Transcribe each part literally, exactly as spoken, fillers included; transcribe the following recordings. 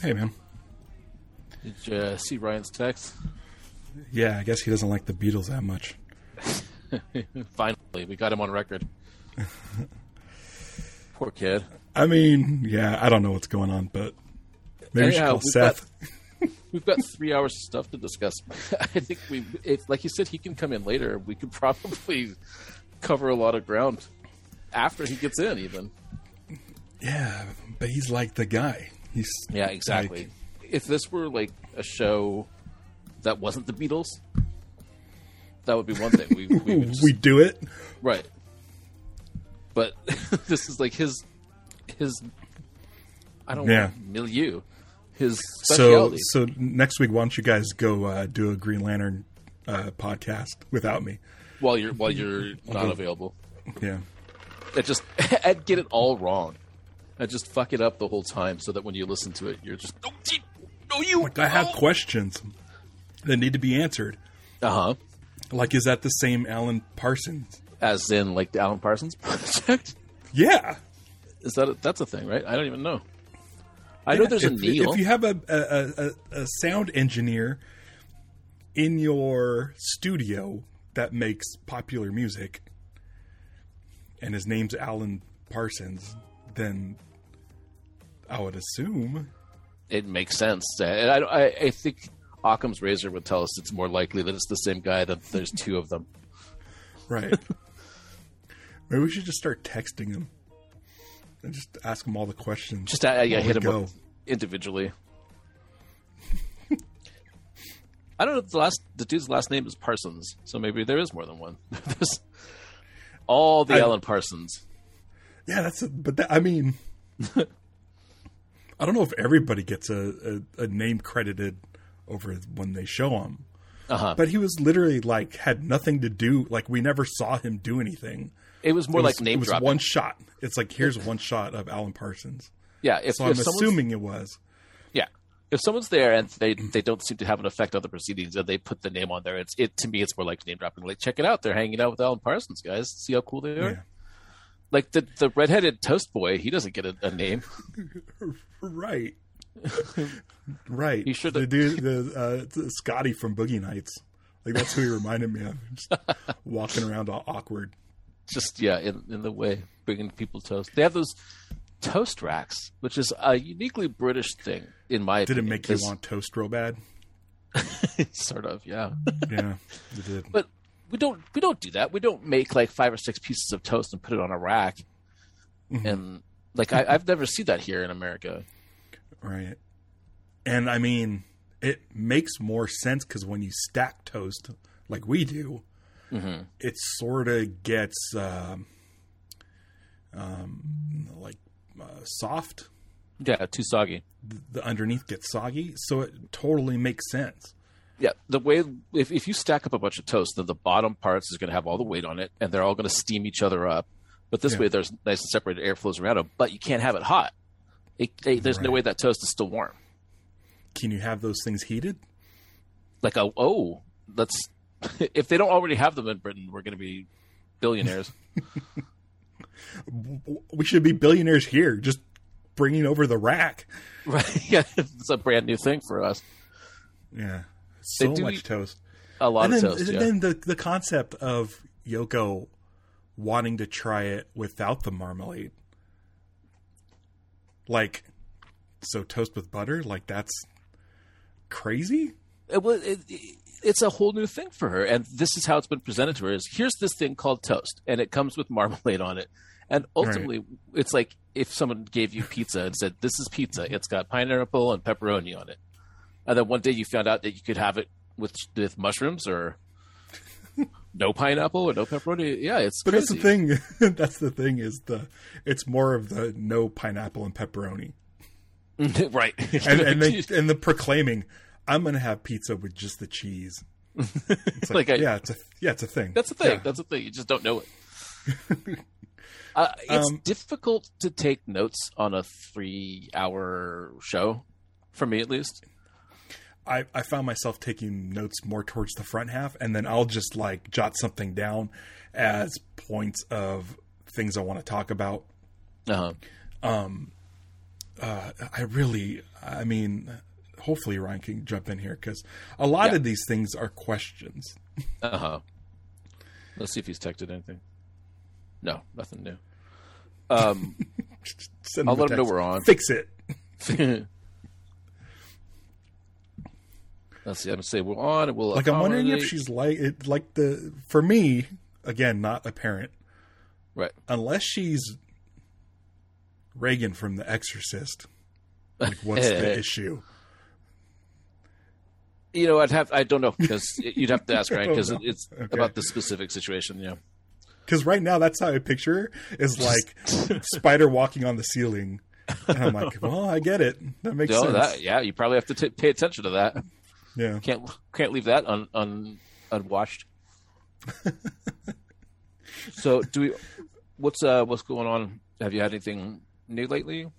Hey, man. Did you uh, see Ryan's text? Yeah, I guess he doesn't like the Beatles that much. Finally, we got him on record. Poor kid. I mean, yeah, I don't know what's going on, but maybe we should Anyhow, call we've Seth. Got, we've got three hours of stuff to discuss. I think we, if like you said, he can come in later. We could probably cover a lot of ground after he gets in, even. Yeah, but he's like the guy. He's yeah, exactly. Like, if this were like a show that wasn't the Beatles, that would be one thing. We we would just, we do it right, but this is like his his. I don't yeah. know, milieu. His so specialty. so next week, why don't you guys go uh, do a Green Lantern uh, podcast without me while you're while you're not go, available? Yeah, and just and get it all wrong. And just fuck it up the whole time, so that when you listen to it, you're just no, no you. Like I have oh. questions that need to be answered. Uh huh. Like, is that the same Alan Parsons? As in, like the Alan Parsons Project? Yeah. Is that a, that's a thing, right? I don't even know. I yeah, know there's if, a Neil. If you have a, a, a, a sound engineer in your studio that makes popular music, and his name's Alan Parsons, then I would assume it makes sense. And I, I, I think Occam's razor would tell us it's more likely that it's the same guy, that there's two of them. Right. Maybe we should just start texting him and just ask him all the questions. Just uh, yeah, hit him go. up individually. I don't know if the last the dude's last name is Parsons, so maybe there is more than one. There's all the I, Alan Parsons. Yeah, that's a, but that, I mean, I don't know if everybody gets a, a, a name credited over when they show him. Uh-huh. But he was literally like had nothing to do. Like we never saw him do anything. It was more it was, like name it was dropping. One shot. It's like here's one shot of Alan Parsons. Yeah, if, so if I'm assuming it was. Yeah, if someone's there and they they don't seem to have an effect on the proceedings, and they put the name on there, it's it to me it's more like name dropping. Like check it out, they're hanging out with Alan Parsons, guys. See how cool they are. Yeah. Like the the redheaded toast boy, he doesn't get a, a name. Right. Right. He should the dude, the uh, Scotty from Boogie Nights. Like that's who he reminded me of. Just walking around all awkward. Just yeah, in in the way, bringing people toast. They have those toast racks, which is a uniquely British thing, in my did opinion. Did it make you want toast real bad? Sort of, yeah. Yeah, it did. But we don't we don't do that. We don't make like five or six pieces of toast and put it on a rack. Mm-hmm. And like I, I've never seen that here in America. Right. And I mean, it makes more sense because when you stack toast like we do, mm-hmm. it sort of gets um, um, like uh, soft. Yeah, too soggy. The, the underneath gets soggy, so it totally makes sense. Yeah, the way if if you stack up a bunch of toast, then the bottom parts is going to have all the weight on it, and they're all going to steam each other up. But this yeah. way, there's nice and separated air flows around them. But you can't have it hot. It, it, there's right. no way that toast is still warm. Can you have those things heated? Like a oh, let's. If they don't already have them in Britain, we're going to be billionaires. We should be billionaires here, just bringing over the rack. Right? Yeah, it's a brand new thing for us. Yeah, so much toast. A lot and of then, toast. And yeah. then the the concept of Yoko wanting to try it without the marmalade, like, so toast with butter, like that's crazy. It, well, it, it, it's a whole new thing for her, and this is how it's been presented to her: is here's this thing called toast, and it comes with marmalade on it. And ultimately, right. it's like if someone gave you pizza and said, "This is pizza. It's got pineapple and pepperoni on it," and then one day you found out that you could have it with with mushrooms or no pineapple or no pepperoni. Yeah, it's but crazy. that's the thing. That's the thing is the it's more of the no pineapple and pepperoni, right? And and, they, and the proclaiming, "I'm going to have pizza with just the cheese." It's like, like I, yeah, it's a yeah, it's a thing. That's a thing. Yeah. That's a thing. You just don't know it. Uh, it's um, difficult to take notes on a three-hour show, for me at least. I, I found myself taking notes more towards the front half, and then I'll just like jot something down as points of things I want to talk about. Uh-huh. Um, uh, I really, I mean, hopefully Ryan can jump in here because a lot Yeah. of these things are questions. Uh huh. Let's see if he's texted anything. No, nothing new. Um, Send I'll him a let him know text. we're on. Fix it. Let's see. I'm gonna say we're on. And we'll Like I'm wondering if accommodate- she's like it, like the for me again, not a parent, right. unless she's Reagan from The Exorcist. Like, what's the issue? You know, I'd have. I don't know because you'd have to ask Ryan because know. it's Okay. about the specific situation. Yeah. Because right now, that's how I picture her, is like spider walking on the ceiling. And I'm like, well, I get it. That makes No, sense. that, yeah, you probably have to t- pay attention to that. Yeah. Can't can't leave that un, un unwatched. So, do we? What's uh what's going on? Have you had anything new lately?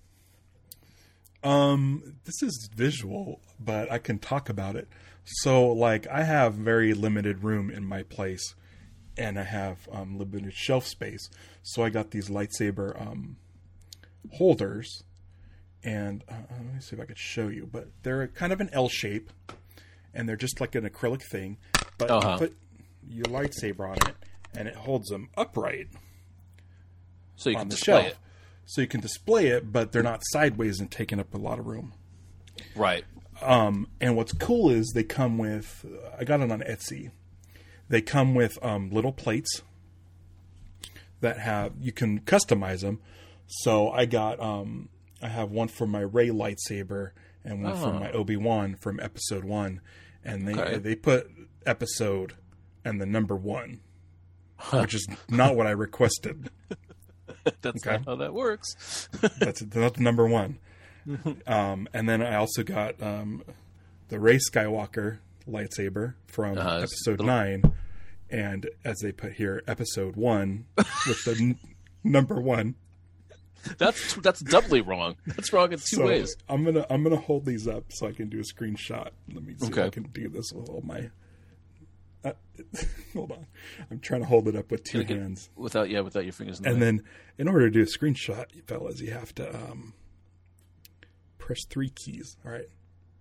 Um, this is visual, but I can talk about it. So, like, I have very limited room in my place, and I have um, limited shelf space. So I got these lightsaber um, holders, and uh, let me see if I could show you. But they're kind of an L shape, and they're just like an acrylic thing. But Uh-huh. you put your lightsaber on it, and it holds them upright So you on can the display shelf. it, So you can display it, but they're not sideways and taking up a lot of room. right? Um, and what's cool is they come with, I got it on Etsy. They come with um, little plates that have, you can customize them. So I got, um, I have one for my Rey lightsaber and one for Oh. my Obi-Wan from episode one. And they, Okay. they put episode and the number one, which is not what I requested. That's Okay. not how that works. That's, that's number one. Um, and then I also got um, the Rey Skywalker lightsaber from Uh-huh, it's episode little- nine. And as they put here, episode one with the n- number one. That's that's doubly wrong. That's wrong in two So ways. I'm gonna I'm gonna hold these up so I can do a screenshot. Let me see if Okay. I can do this with all my. Uh, hold on, I'm trying to hold it up with two Get- hands. without yeah, without your fingers in the And way. then, in order to do a screenshot, fellas, you have to um, press three keys. All right.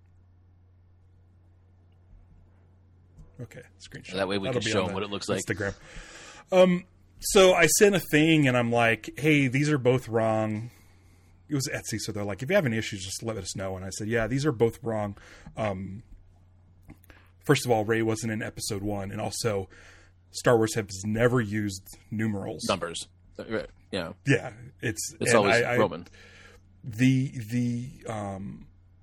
Okay, screenshot. That way we That'll can be show on them the what it looks like. Instagram. Um, so I sent a thing, and I'm like, "Hey, these are both wrong." It was Etsy, so they're like, "If you have any issues, just let us know." And I said, "Yeah, these are both wrong." Um, first of all, Rey wasn't in episode one, and also Star Wars has never used numerals. Numbers. Right. Yeah. Yeah, it's It's and always I- I- Roman. the the um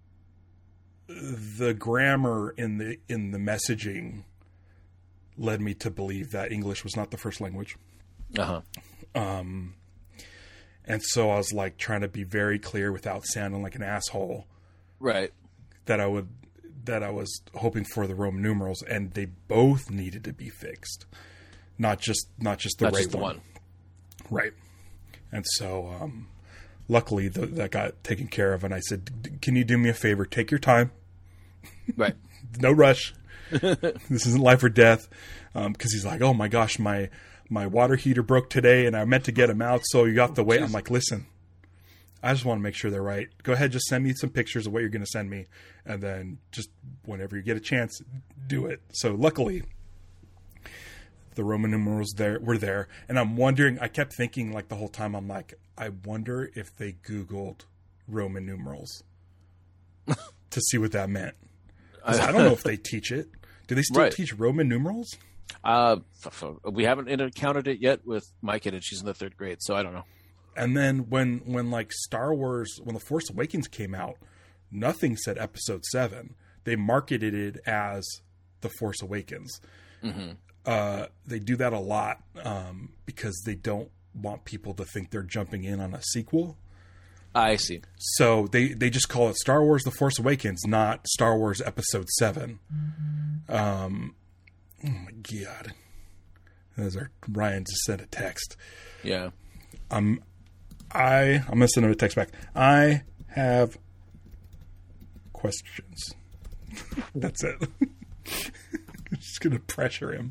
the grammar in the in the messaging led me to believe that English was not the first language. Uh huh. And so I was like trying to be very clear without sounding like an asshole Right. that I would that I was hoping for the Roman numerals, and they both needed to be fixed. Not just not just the Not right just the one. one. Right. And so um luckily the, that got taken care of, and I said, "D- can you do me a favor? Take your time. Right. No rush. This isn't life or death." Um, cause he's like, "Oh my gosh, my, my water heater broke today and I meant to get him out. So you got to wait." I'm like, "Listen, I just want to make sure they're right. Go ahead. Just send me some pictures of what you're going to send me. And then just whenever you get a chance, do it." So luckily the Roman numerals there were there. And I'm wondering, I kept thinking like the whole time, I'm like, I wonder if they Googled Roman numerals to see what that meant. 'Cause I don't know if they teach it. Do they still Right. teach Roman numerals? Uh, f- f- we haven't encountered it yet with my kid, and she's in the third grade, so I don't know. And then when, when like Star Wars, when The Force Awakens came out, nothing said episode seven. They marketed it as The Force Awakens. Mm-hmm. Uh, they do that a lot um, because they don't want people to think they're jumping in on a sequel. I see. So they, they just call it Star Wars The Force Awakens, not Star Wars Episode seven. Um, oh my God. Those are Ryan just sent a text. Yeah. I'm I I'm gonna send him a text back. I have questions. That's it. I'm just gonna pressure him.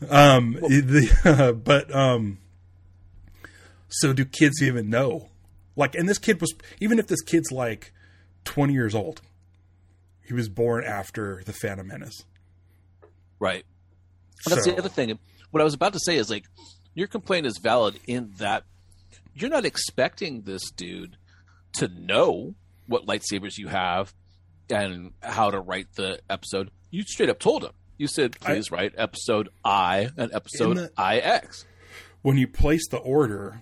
um the uh, but um so do kids even know Like, and this kid was, even if this kid's like twenty years old, he was born after the Phantom Menace. Right. And that's So- the other thing. What I was about to say is, like, your complaint is valid in that you're not expecting this dude to know what lightsabers you have and how to write the episode. You straight up told him. You said, please I, write episode I and episode the, I X. When you place the order,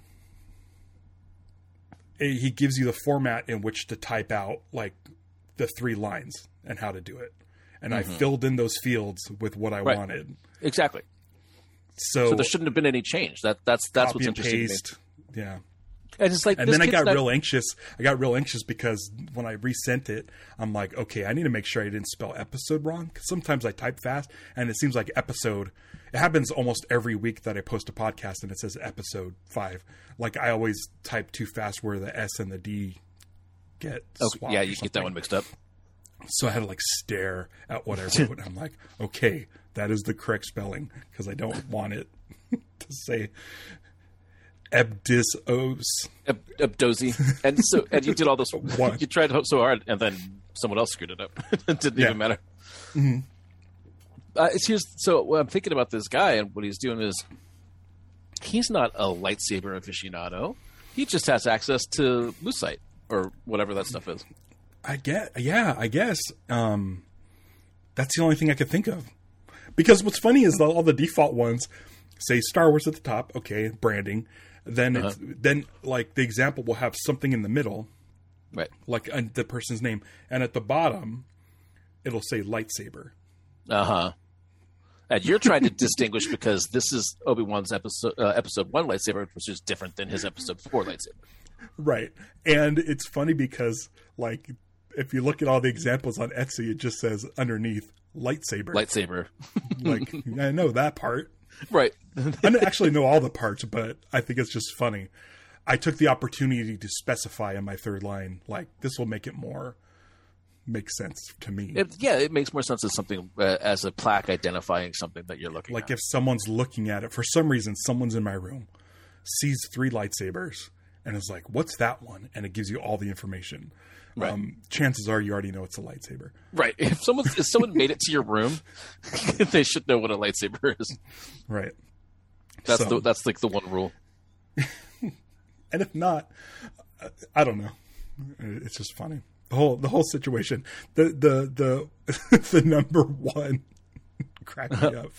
it, he gives you the format in which to type out, like, the three lines and how to do it. And mm-hmm. I filled in those fields with what I right. wanted. Exactly. So, so there shouldn't have been any change. That that's that's what's interesting. Paste, to me. Yeah. And it's like, and then I got not... real anxious. I got real anxious because when I resent it, I'm like, okay, I need to make sure I didn't spell episode wrong. Because sometimes I type fast, and it seems like episode. It happens almost every week that I post a podcast, and it says episode five. Like, I always type too fast where the S and the D get okay, swapped. Yeah, you get that one mixed up. So I had to like stare at what I wrote. And I'm like, okay, that is the correct spelling because I don't want it to say Ebdisos. Eb- Ebdozi. And so, and you did all this. You tried so hard, and then someone else screwed it up. It didn't yeah. even matter. Mm-hmm. Uh, it's here's so what I'm thinking about this guy, and what he's doing is he's not a lightsaber aficionado. He just has access to lucite or whatever that stuff is. I get, yeah, I guess um, that's the only thing I could think of. Because what's funny is all the default ones say Star Wars at the top, okay, branding. Then, uh-huh. it's, then like the example will have something in the middle, right? Like uh, the person's name, and at the bottom, it'll say lightsaber. Uh huh. And you're trying to distinguish because this is Obi-Wan's episode, uh, episode one lightsaber, which is different than his episode four lightsaber. Right, and it's funny because like. If you look at all the examples on Etsy, it just says underneath lightsaber. Lightsaber. Like, I know that part. Right. I don't actually know all the parts, but I think it's just funny. I took the opportunity to specify in my third line, like, this will make it more make sense to me. It, yeah, it makes more sense as something, uh, as a plaque identifying something that you're looking like at. Like if someone's looking at it, for some reason, someone's in my room, sees three lightsabers, and is like, what's that one? And it gives you all the information. Right. Um, chances are you already know it's a lightsaber. Right. If someone if someone made it to your room, they should know what a lightsaber is. Right. That's so, the, that's like the one rule. And if not, I don't know. It's just funny. The whole the whole situation. The the the the number one cracked me up.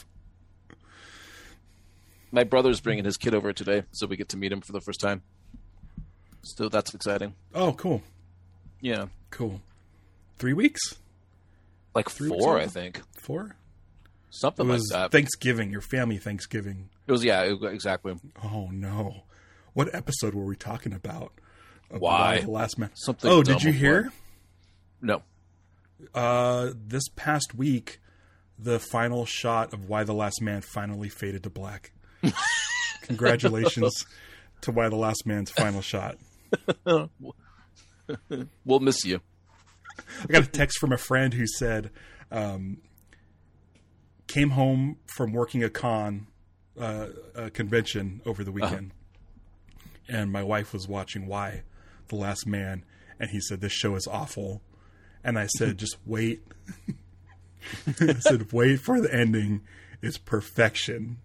My brother's bringing his kid over today, so we get to meet him for the first time. So that's exciting. Oh, cool. Yeah. Cool. Three weeks? Like Three four, I think. Four? Something it like was that. Thanksgiving, your family Thanksgiving. It was, yeah, it, exactly. Oh, no. What episode were we talking about? Why? The Last Man. Something oh, did you hear? No. Uh, this past week, the final shot of Why the Last Man finally faded to black. Congratulations to Why the Last Man's final shot. We'll miss you. I got a text from a friend who said, um, came home from working a con, uh, a convention over the weekend, uh-huh. and my wife was watching Why the Last Man, and he said, this show is awful. And I said, just wait. I said, wait for the ending. It's perfection.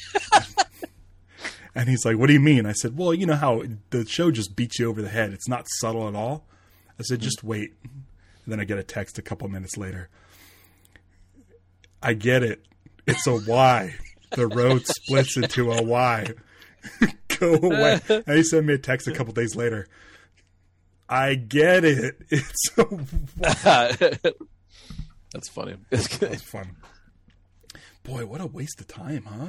And he's like, what do you mean? I said, well, you know how the show just beats you over the head. It's not subtle at all. I said, just wait. And then I get a text a couple minutes later. I get it. It's a Y. The road splits into a Y. Go away. And he sent me a text a couple days later. I get it. It's a Y. That's funny. That's fun. Boy, what a waste of time, huh?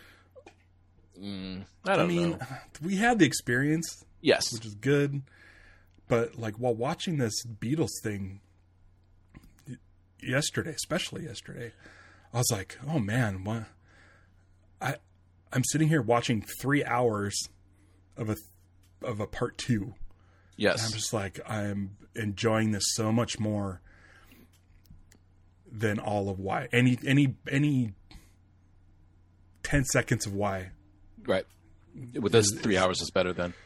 Mm, I don't I mean, know. We had the experience. Yes. Which is good. But, like, while watching this Beatles thing yesterday, especially yesterday, I was like, oh, man, what? I, I'm sitting here watching three hours of a of a part two. Yes. And I'm just like, I'm enjoying this so much more than all of Why. Any, any, any ten seconds of Why. Right. With this three hours is better than.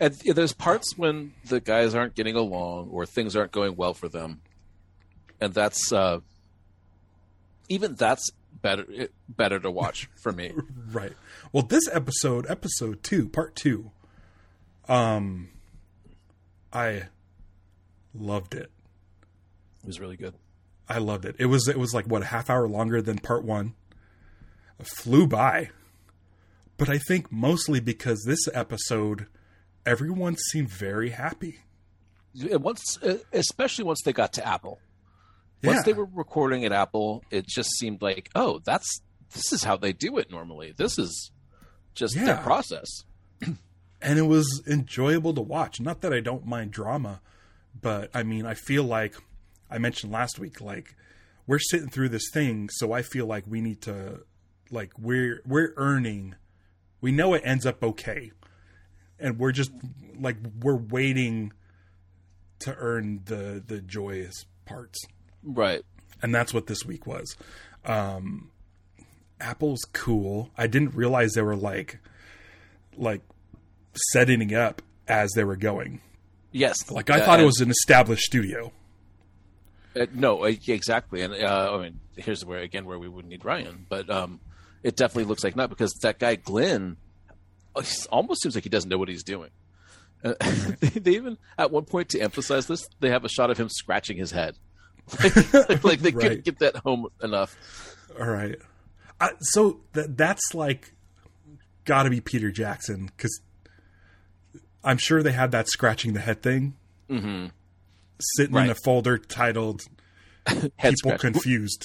And yeah, there's parts when the guys aren't getting along or things aren't going well for them, and that's uh, even that's better better to watch for me. Right. Well, this episode, episode two, part two, um, I loved it. It was really good. I loved it. It was it was like what, a half hour longer than part one. It flew by, but I think mostly because this episode, everyone seemed very happy. Once, especially once they got to Apple. Once Yeah. they were recording at Apple, it just seemed like, oh, that's this is how they do it normally. This is just Yeah. their process. And it was enjoyable to watch. Not that I don't mind drama, but I mean, I feel like I mentioned last week, like we're sitting through this thing, so I feel like we need to, like we're we're earning. We know it ends up okay, and we're just like we're waiting to earn the the joyous parts. Right. And that's what this week was. Um, Apple's cool. I didn't realize they were like, like setting up as they were going. Yes. Like I Uh, thought it and- was an established studio. Uh, no, uh, exactly. And uh, I mean, here's where again where we would need Ryan, but um, it definitely looks like not because that guy Glenn uh, almost seems like he doesn't know what he's doing. Uh, they, they even at one point to emphasize this, they have a shot of him scratching his head, like, like they Right. couldn't get that home enough. All right. I, so th- that's like got to be Peter Jackson, because I'm sure they had that scratching the head thing Mm-hmm. sitting in Right. a folder titled Head People scratch. Confused.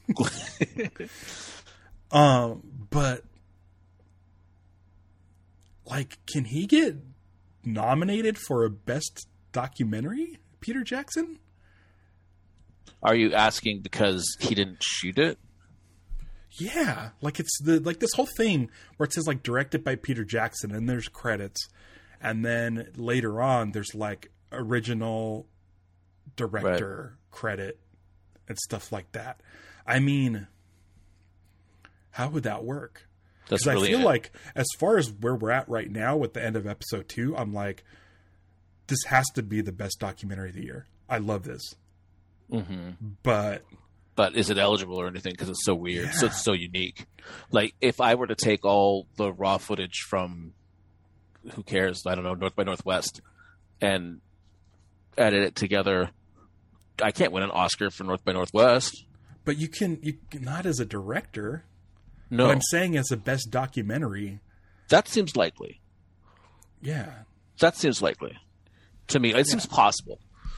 um, but like, can he get nominated for a best documentary, Peter Jackson? Are you asking because he didn't shoot it? Yeah, like it's the like this whole thing where it says like directed by Peter Jackson and there's credits, and then later on there's like original director credit and stuff like that. I mean, how would that work? That's Because really I feel it. like as far as where we're at right now with the end of episode two, I'm like, this has to be the best documentary of the year. I love this, Mm-hmm. but But is it eligible or anything? Because it's so weird, so Yeah. it's so unique. Like if I were to take all the raw footage from, who cares? I don't know, North by Northwest, and edit it together, I can't win an Oscar for North by Northwest. but you can you not as a director. No, But I'm saying as a best documentary, that seems likely. yeah. That seems likely to me. It seems possible,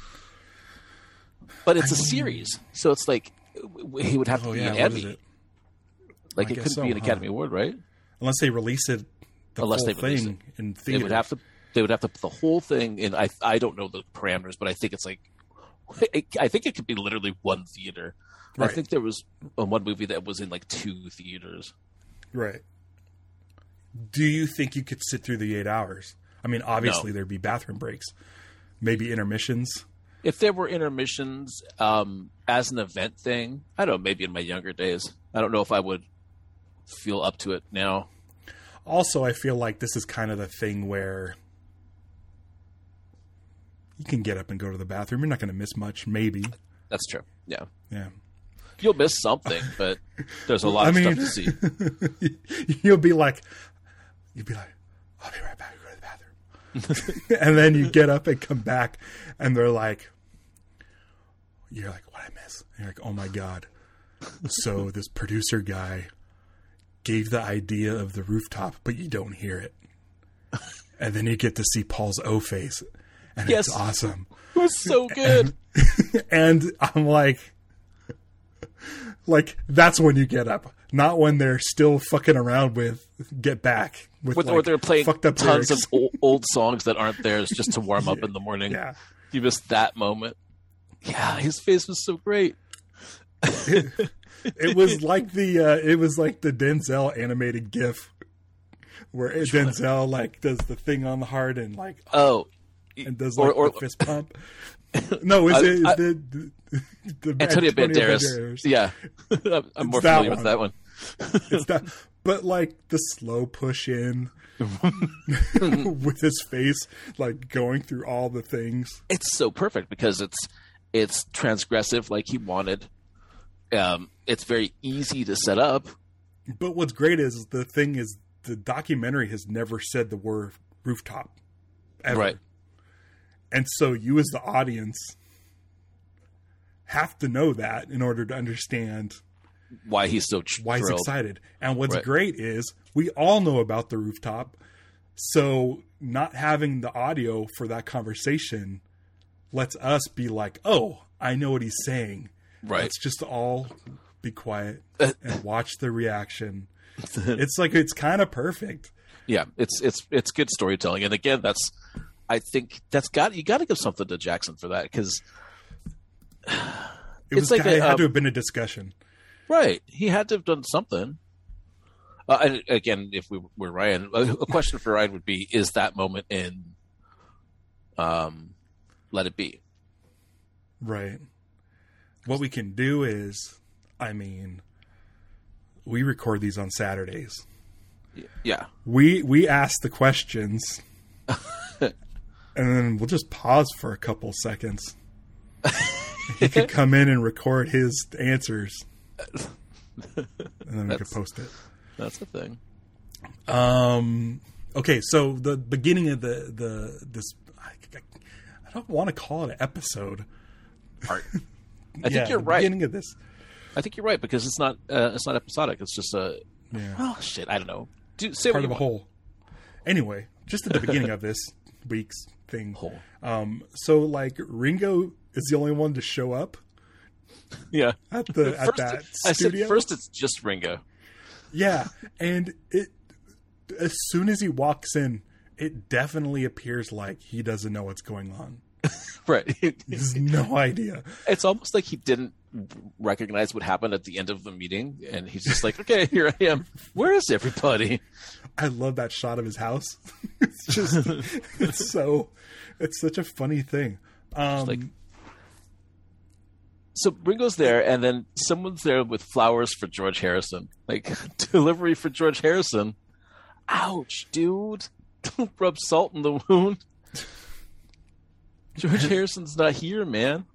but it's a series, so it's like w- he would have to Oh be yeah, an what Emmy. is it? Like I it guess couldn't so, be an huh? Academy Award, right? Unless they release it, the Unless whole they release thing in They theater. would have to. They would have to put the whole thing in. I I don't know the parameters, but I think it's like. I think it could be literally one theater. Right. I think there was uh, one movie that was in like two theaters. Right. Do you think you could sit through the eight hours? I mean, obviously No. there'd be bathroom breaks, maybe intermissions. If there were intermissions um, as an event thing, I don't know, maybe in my younger days. I don't know if I would feel up to it now. Also, I feel like this is kind of the thing where you can get up and go to the bathroom. You're not going to miss much, maybe. That's true. Yeah. Yeah. You'll miss something, but there's a lot I of mean- stuff to see. You'll be like, you'll be like, I'll be right back. Go to the bathroom. And then you get up and come back, and they're like, you're like, what I miss? And you're like, oh my God. So this producer guy gave the idea of the rooftop, but you don't hear it. And then you get to see Paul's O face, and Yes. it's awesome. It was so good. And I'm like, like, that's when you get up. Not when they're still fucking around with Get Back. With, With, like, or they're playing fucked up tons lyrics. of old, old songs that aren't theirs just to warm up in the morning. Yeah. You missed that moment. Yeah, his face was so great. It was like the uh, it was like the Denzel animated GIF where Denzel like does the thing on the heart and like Oh, and does or- like or- the fist pump. No, is I- it is I- the, the, the Antonio Banderas. Yeah, I'm, I'm more that familiar one. with that one. It's not, but like the slow push in with his face, like going through all the things. It's so perfect because it's it's transgressive, like he wanted. Um, it's very easy to set up. But what's great is the thing is the documentary has never said the word rooftop ever. Right. And so you as the audience have to know that in order to understand why he's so tr- why he's thrilled. excited. And what's Right. great is we all know about the rooftop. So not having the audio for that conversation lets us be like, oh, I know what he's saying. Right. Let's just all be quiet and watch the reaction. It's like, it's kind of perfect. Yeah, it's it's it's good storytelling, and again, that's I think that's got you got to give something to Jackson for that because It it's was, like it a, had um, to have been a discussion. right. He had to have done something. Uh, and again, if we were Ryan, a, a question for Ryan would be: is that moment in, um, Let It Be? Right. What we can do is, I mean, we record these on Saturdays. Yeah. We we ask the questions, and then we'll just pause for a couple seconds. He could come in and record his answers, and then we could post it. That's the thing. Um. Okay, so the beginning of the the this, I, I don't want to call it an episode. Art. I think Yeah, you're the right. Beginning of this. I think you're right because it's not uh, it's not episodic. It's just a Yeah. oh shit. I don't know. Do, say Part what of you a want. whole. Anyway, just at the beginning of this week's thing. Whole. Um. So like Ringo is the only one to show up Yeah. at the at First, that I studio. said first it's just Ringo. Yeah, and it as soon as he walks in, it definitely appears like he doesn't know what's going on. Right. He has no idea. It's almost like he didn't recognize what happened at the end of the meeting, and he's just like, "Okay, here I am. Where is everybody?" I love that shot of his house. It's just, it's so, it's such a funny thing. Um, like, so Ringo's there, and then someone's there with flowers for George Harrison, like delivery for George Harrison. Ouch, dude! Don't rub salt in the wound. George Harrison's not here, man.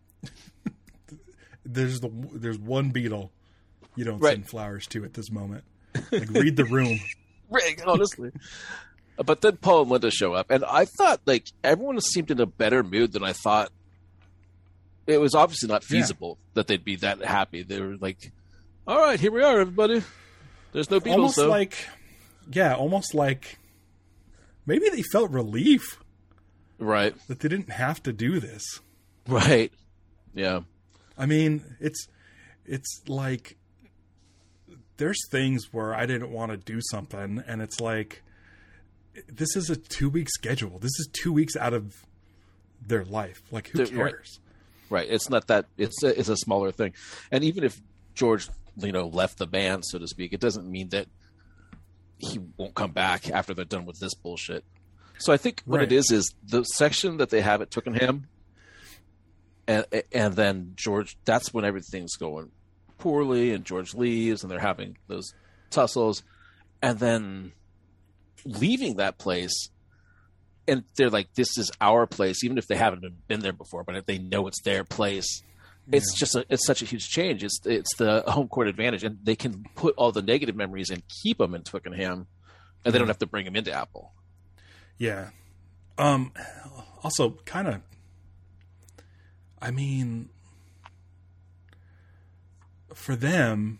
there's the there's one Beatle you don't Right. send flowers to at this moment. Like read the room. Right, honestly. But then Paul and Linda show up, and I thought like everyone seemed in a better mood than I thought. It was obviously not feasible that they'd be that happy. They were like, "All right, here we are, everybody. There's no Beatles." Almost though. like, yeah, almost like maybe they felt relief Right, that they didn't have to do this. right, yeah, I mean, it's it's like there's things where I didn't want to do something, and it's like this is a two week schedule. This is two weeks out of their life. Like, who They're- right. cares? right. It's not that. It's a, it's a smaller thing, and even if George, you know, left the band, so to speak, it doesn't mean that he won't come back after they're done with this bullshit. So I think what Right. it is is the section that they have at Twickenham, and and then George. That's when everything's going poorly, and George leaves, and they're having those tussles, and then leaving that place, and they're like, "This is our place," even if they haven't been there before, but if they know it's their place. It's just a, it's such a huge change. It's it's the home court advantage, and they can put all the negative memories and keep them in Twickenham, and they don't have to bring them into Apple. Yeah. Um. Also, kind of. I mean, for them,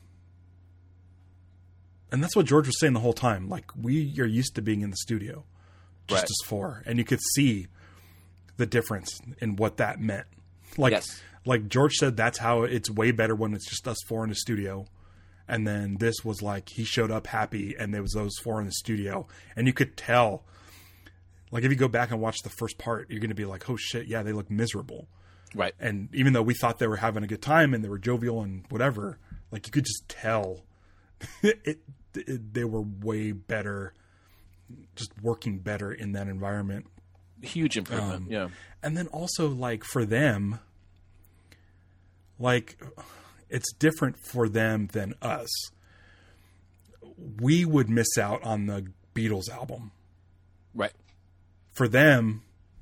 and that's what George was saying the whole time. Like, we are used to being in the studio, just Right. as four, and you could see the difference in what that meant. Like, Yes. like George said, that's how it's way better when it's just us four in the studio. And then this was like he showed up happy, and there was those four in the studio, and you could tell. Like, if you go back and watch the first part, you're going to be like, "Oh shit, yeah, they look miserable." Right. And even though we thought they were having a good time and they were jovial and whatever, like, you could just tell it, it, they were way better, just working better in that environment. Huge improvement. Um, yeah. And then also, like, for them, like, it's different for them than us, we would miss out on the Beatles album. Right. For them,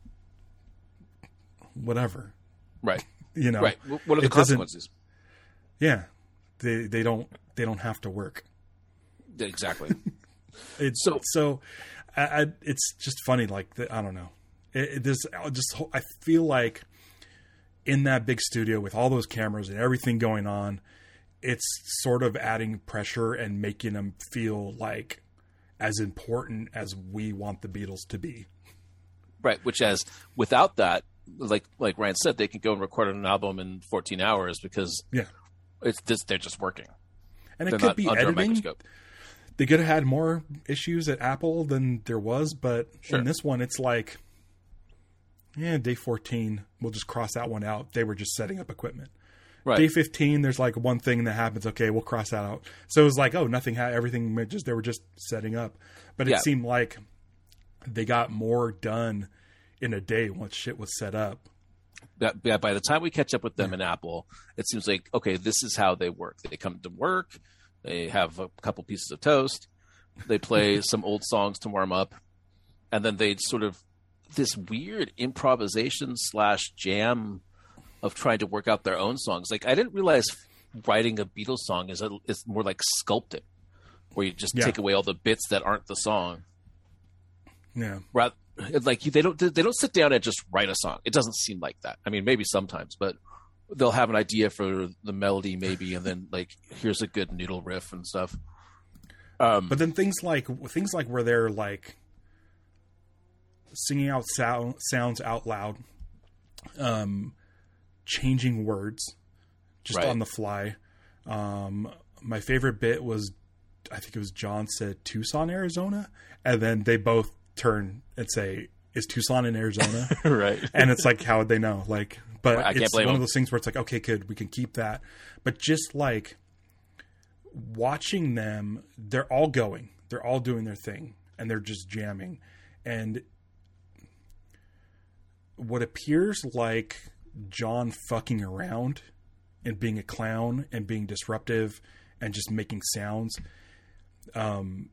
whatever. Right. You know. Right. What are the consequences? Yeah. They they don't they don't have to work. Exactly. It's so so I, I, it's just funny, like the, I don't know. It, it this just I feel like in that big studio with all those cameras and everything going on, it's sort of adding pressure and making them feel like as important as we want the Beatles to be. Right, which as without that, like like Ryan said, they can go and record an album in fourteen hours because yeah, it's just, they're just working. And it they're could be editing. They could have had more issues at Apple than there was, but sure. in this one, it's like, yeah, day fourteen, we'll just cross that one out. They were just setting up equipment. Right. Day fifteen, there's like one thing that happens. Okay, we'll cross that out. So it was like, oh, nothing had everything. Just they were just setting up, but it yeah. seemed like they got more done in a day once shit was set up. Yeah, by the time we catch up with them in Apple, it seems like, okay, this is how they work. They come to work, they have a couple pieces of toast, they play some old songs to warm up, and then they sort of this weird improvisation slash jam of trying to work out their own songs. Like, I didn't realize writing a Beatles song is a, is more like sculpting, where you just yeah. take away all the bits that aren't the song. Yeah. Rather, like they don't they don't sit down and just write a song. It doesn't seem like that. I mean, maybe sometimes, but they'll have an idea for the melody maybe, and then like here's a good noodle riff and stuff. Um, but then things like things like where they're like singing out sound, sounds out loud, um, changing words just right. on the fly. Um, my favorite bit was, I think it was John said Tucson, Arizona, and then they both turn and say, is Tucson in Arizona? Right. And it's like, how would they know? Like, but I it's one them. of those things where it's like, okay, good, we can keep that. But just like watching them, they're all going, they're all doing their thing, and they're just jamming. And what appears like John fucking around and being a clown and being disruptive and just making sounds, um,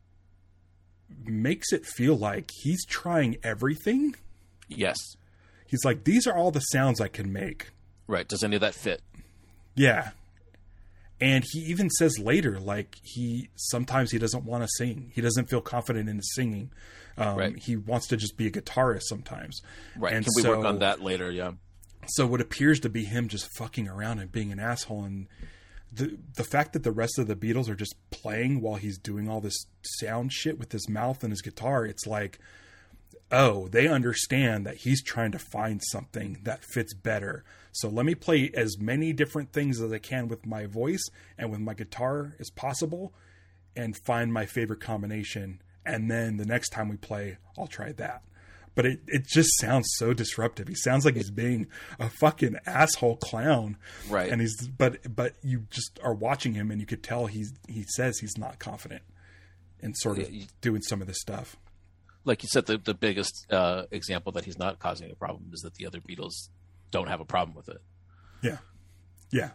makes it feel like he's trying everything. Yes. He's like, these are all the sounds I can make. Right. Does any of that fit? Yeah. And he even says later, like, he sometimes he doesn't want to sing. He doesn't feel confident in singing. Um, right. He wants to just be a guitarist sometimes. Right. And can we so, work on that later? Yeah. So what appears to be him just fucking around and being an asshole, and the the fact that the rest of the Beatles are just playing while he's doing all this sound shit with his mouth and his guitar, it's like, oh, they understand that he's trying to find something that fits better. So let me play as many different things as I can with my voice and with my guitar as possible and find my favorite combination. And then the next time we play, I'll try that. But it, it just sounds so disruptive. He sounds like he's being a fucking asshole clown. Right. And he's, but, but you just are watching him and you could tell he's, he says he's not confident in sort of yeah, doing some of this stuff. Like you said, the, the biggest uh, example that he's not causing a problem is that the other Beatles don't have a problem with it. Yeah. Yeah.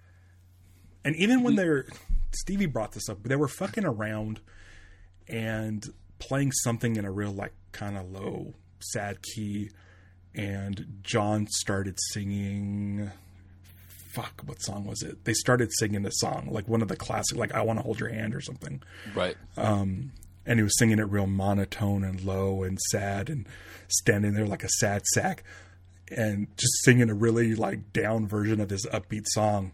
And even when they're, Stevie brought this up, they were fucking around and playing something in a real, like, kind of low, sad key, and John started singing, fuck, what song was it? They started singing a song, like one of the classic, like I Want to Hold Your Hand or something. Right. Um, and he was singing it real monotone and low and sad and standing there like a sad sack and just singing a really like down version of his upbeat song.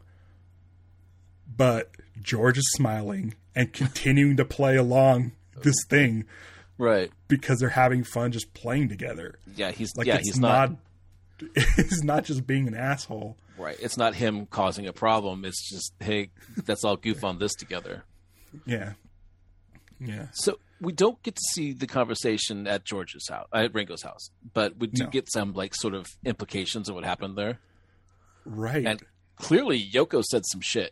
But George is smiling and continuing to play along this thing. Right. Because they're having fun just playing together. Yeah, he's like yeah, it's he's not, not he's not just being an asshole. Right. It's not him causing a problem. It's just, hey, let's all goof on this together. Yeah. Yeah. So we don't get to see the conversation at George's house, at Ringo's house, but we do no. get some like sort of implications of what happened there. Right. And clearly Yoko said some shit.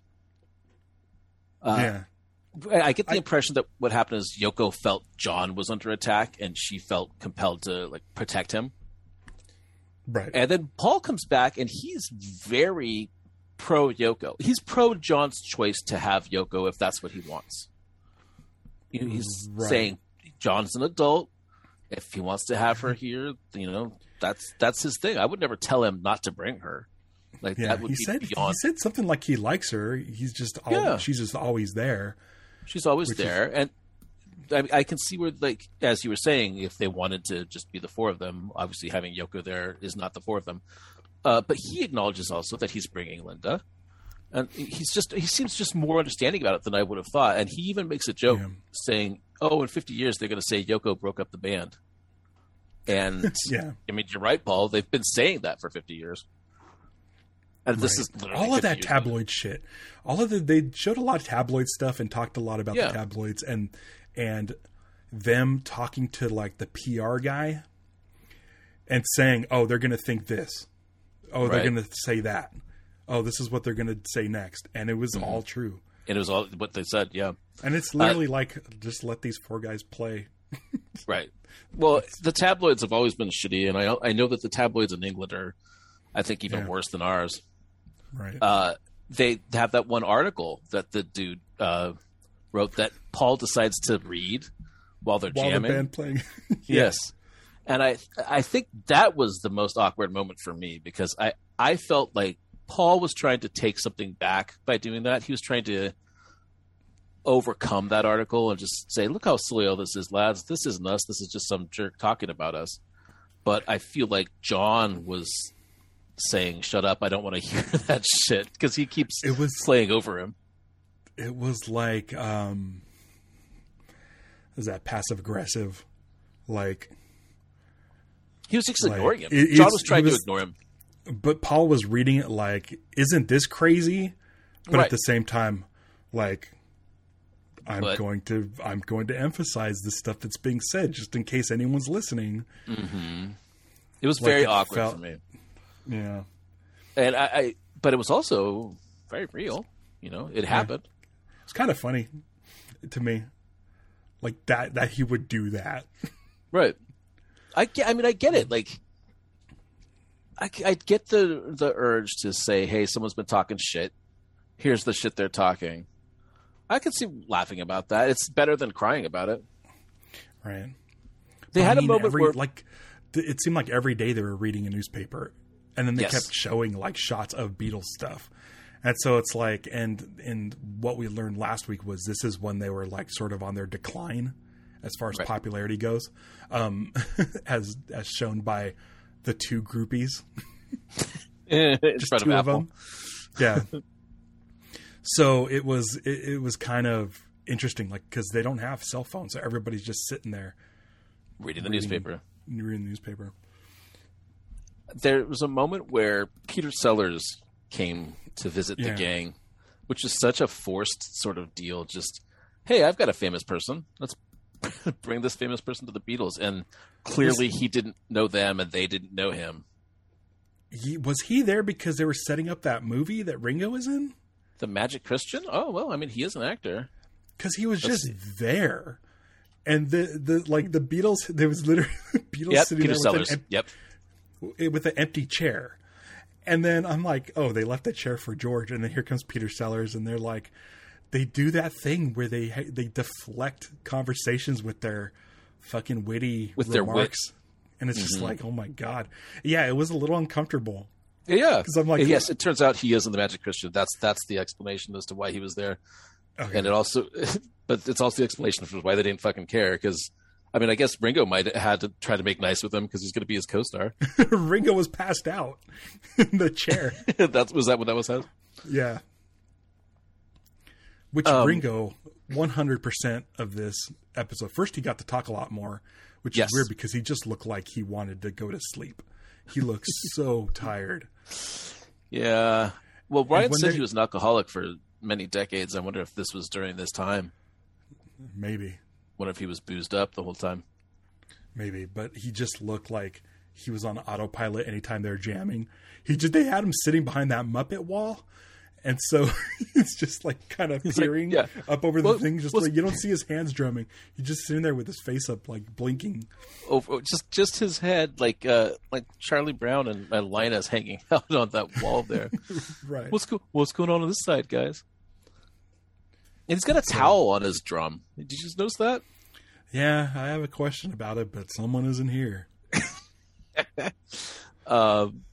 Uh, yeah. I get the I, impression that what happened is Yoko felt John was under attack and she felt compelled to like protect him. Right. And then Paul comes back and he's very pro Yoko. He's pro John's choice to have Yoko if that's what he wants. You know, he's Right. saying John's an adult. If he wants to have her here, you know, that's that's his thing. I would never tell him not to bring her. Like Yeah, that would he be said beyond. he said something like he likes her. He's just al- Yeah. she's just always there. She's always Which there, and I, I can see where, like, as you were saying, if they wanted to just be the four of them, obviously having Yoko there is not the four of them. Uh, but he acknowledges also that he's bringing Linda, and he's just he seems just more understanding about it than I would have thought. And he even makes a joke Yeah. saying, "Oh, in fifty years they're going to say Yoko broke up the band." And Yeah. I mean, you're right, Paul. They've been saying that for fifty years. And this Right. is literally all of fifty that years tabloid shit. All of the they showed a lot of tabloid stuff and talked a lot about Yeah. the tabloids and and them talking to like the P R guy and saying, "Oh, they're going to think this. Oh, they're Right. going to say that. Oh, this is what they're going to say next." And it was all true. And it was all what they said, yeah. And it's literally like just let these four guys play. Right. Well, the tabloids have always been shitty, and I I know that the tabloids in England are, I think, even Yeah. worse than ours. Right. Uh, they have that one article that the dude uh, wrote that Paul decides to read while they're While jamming. the band playing. Yes. And I I think that was the most awkward moment for me because I, I felt like Paul was trying to take something back by doing that. He was trying to overcome that article and just say, look how silly all this is, lads. This isn't us. This is just some jerk talking about us. But I feel like John was saying, shut up. I don't want to hear that shit because he keeps It was playing over him. it was like um is that passive aggressive like He was just Like, ignoring him. it- John it's- was trying he was- to ignore him. but Paul was reading it like, isn't this crazy? But Right. at the same time, like, I'm But- going to I'm going to emphasize the stuff that's being said just in case anyone's listening. It was Like very it awkward felt- for me. Yeah, And I, I, but it was also very real. You know, it happened. it's kind of funny to me, like that that he would do that. Right. I get, I mean, I get it. Like, I, I get the the urge to say, "Hey, someone's been talking shit. Here's the shit they're talking." I can see laughing about that. It's better than crying about it. Right. They I had a mean, moment every, where, like, th- it seemed like every day they were reading a newspaper, and then they Yes. kept showing like shots of Beatles stuff, and so it's like, and and what we learned last week was this is when they were like sort of on their decline as far as Right. popularity goes, um, as as shown by the two groupies, in just front two of of Apple. them, yeah. So it was it, it was kind of interesting, like because they don't have cell phones, so everybody's just sitting there reading the reading- newspaper. reading the newspaper. There was a moment where Peter Sellers came to visit Yeah. the gang, which is such a forced sort of deal. Just, hey, I've got a famous person. Let's bring this famous person to the Beatles. And clearly he didn't know them and they didn't know him. He, was he there because they were setting up that movie that Ringo was in? The Magic Christian? Oh, well, I mean, he is an actor. Because he was Let's just there, and the the like the Beatles. There was literally Beatles Yep, sitting Peter there with Sellers. an, Yep. em- with an empty chair, and then I'm like, oh, they left that chair for George, and then here comes Peter Sellers, and they're like, they do that thing where they they deflect conversations with their fucking witty With their wit. remarks, and it's just like, oh my god, yeah, it was a little uncomfortable. Yeah. 'Cause I'm like- yes, it turns out he is in the Magic Christian. That's that's the explanation as to why he was there. Okay. And it also, but it's also the explanation for why they didn't fucking care. Because, I mean, I guess Ringo might have had to try to make nice with him because he's going to be his co-star. Ringo was passed out in the chair. That was that what that was said? Yeah. Which Um, Ringo, one hundred percent of this episode. First, he got to talk a lot more, which Yes. is weird because he just looked like he wanted to go to sleep. He looked so tired. Yeah. Well, Brian when said they- he was an alcoholic for many decades. I wonder if this was during this time. Maybe, Wonder if he was boozed up the whole time. maybe, but he just looked like he was on autopilot anytime they were jamming. He just they had him sitting behind that Muppet wall. And so it's just like kind of He's like, peering yeah. up over the Well, thing. Just well, like you don't see his hands drumming. He's just sitting there with his face up, like blinking. Oh, oh, just just his head, like uh, like Charlie Brown and, and Linus hanging out on that wall there. Right. What's go- What's going on on this side, guys? And he's got a towel on his drum. Did you just notice that? Yeah, I have a question about it, but someone isn't here. um,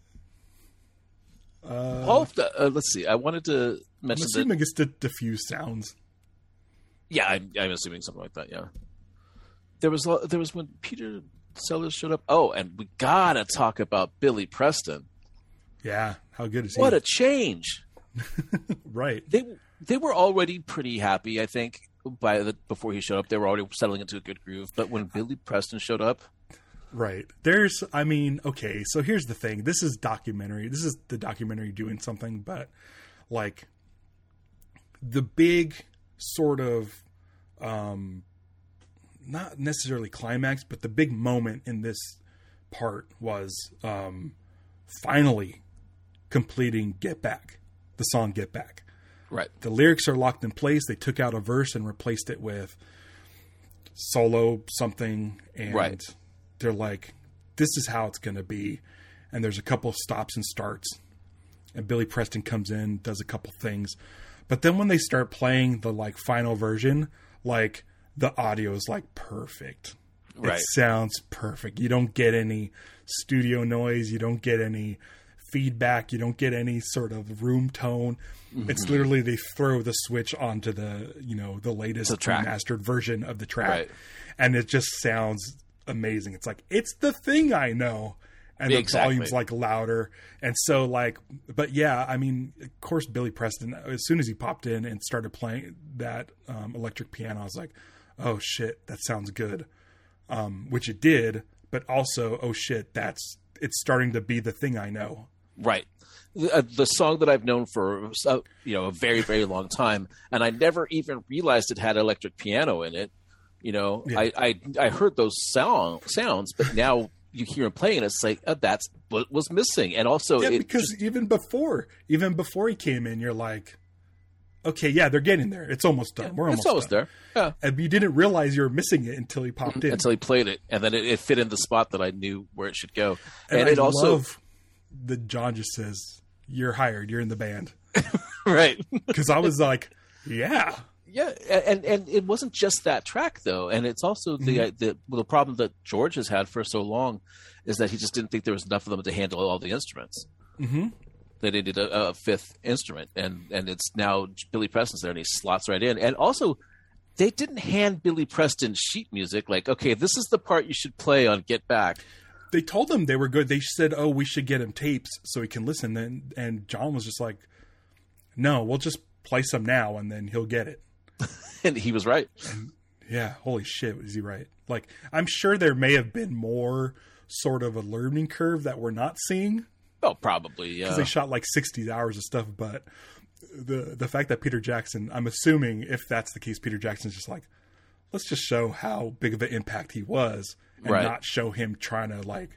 uh, Paul, uh, let's see. I wanted to I'm mention assuming that. it's to diffuse sounds. Yeah, I'm, I'm assuming something like that. Yeah. There was a- there was when Peter Sellers showed up. Oh, and we gotta talk about Billy Preston. Yeah, how good is he? What a change! Right. They they were already pretty happy, I think, by the before he showed up. They were already settling into a good groove. But when Billy Preston showed up, Right. There's, I mean, okay, so here's the thing. This is documentary. This is the documentary doing something, but like the big sort of, um, not necessarily climax, but the big moment in this part was um, finally completing Get Back, the song Get Back. right? The lyrics are locked in place. They took out a verse and replaced it with solo something. And Right. they're like, this is how it's going to be. And there's a couple of stops and starts. And Billy Preston comes in, does a couple things. But then when they start playing the like final version, like the audio is like perfect. Right. It sounds perfect. You don't get any studio noise. You don't get any feedback. You don't get any sort of room tone. Mm-hmm. It's literally they throw the switch onto the, you know, the latest remastered version of the track. Right. And it just sounds amazing. It's like, it's the thing I know. And the exactly. volume's like louder. And so like, but yeah, I mean, of course, Billy Preston, as soon as he popped in and started playing that um, electric piano, I was like, oh shit, that sounds good. Um, which it did, but also, oh shit, that's, it's starting to be the thing I know. Right. The, the song that I've known for, uh, you know, a very, very long time. And I never even realized it had electric piano in it. You know, yeah. I, I, I heard those sound sounds, but now you hear him playing, it's like, oh, that's what was missing. And also, yeah, it because just, even before, even before he came in, you're like, okay, yeah, they're getting there. It's almost done. Yeah, We're almost, it's almost done. there. Yeah. And you didn't realize you were missing it until he popped in. Until he played it, and then it, it fit in the spot that I knew where it should go. And, and I it also love that John just says, "You're hired. You're in the band." Right. Because I was like, yeah. Yeah, and and it wasn't just that track though, and it's also the mm-hmm. the the problem that George has had for so long is that he just didn't think there was enough of them to handle all the instruments. Mm-hmm. They needed a, a fifth instrument, and and it's now Billy Preston's there, and he slots right in. And also, they didn't hand Billy Preston sheet music like, okay, this is the part you should play on Get Back. They told him they were good. They said, oh, we should get him tapes so he can listen. And and John was just like, no, we'll just play some now, and then he'll get it. And he was right. And yeah, holy shit, was he right? Like, I'm sure there may have been more sort of a learning curve that we're not seeing. Oh, probably, yeah. Because they shot like sixty hours of stuff, but the the fact that Peter Jackson, I'm assuming if that's the case, Peter Jackson's just like, let's just show how big of an impact he was, and right. not show him trying to like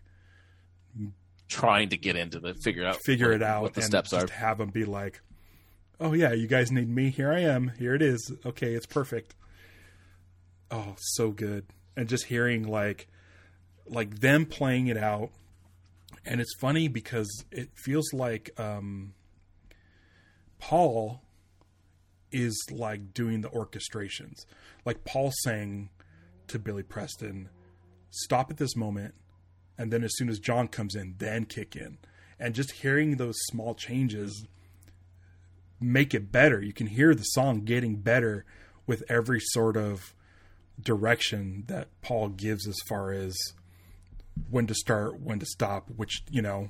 trying to get into the figure out figure what, it out, what the and steps just are. Have him be like, oh yeah, you guys need me. Here I am. Here it is. Okay, it's perfect. Oh, so good. And just hearing like, like them playing it out. And it's funny because it feels like um, Paul is like doing the orchestrations. Like Paul saying to Billy Preston, stop at this moment. And then as soon as John comes in, then kick in. And just hearing those small changes make it better. You can hear the song getting better with every sort of direction that Paul gives as far as when to start, when to stop, which, you know,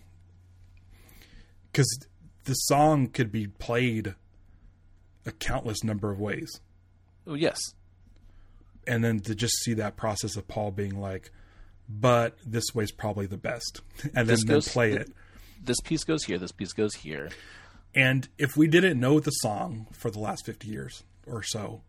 because the song could be played a countless number of ways. Oh, yes. And then to just see that process of Paul being like, but this way's probably the best. And then, goes, then play it. This piece goes here. This piece goes here. And if we didn't know the song for the last fifty years or so,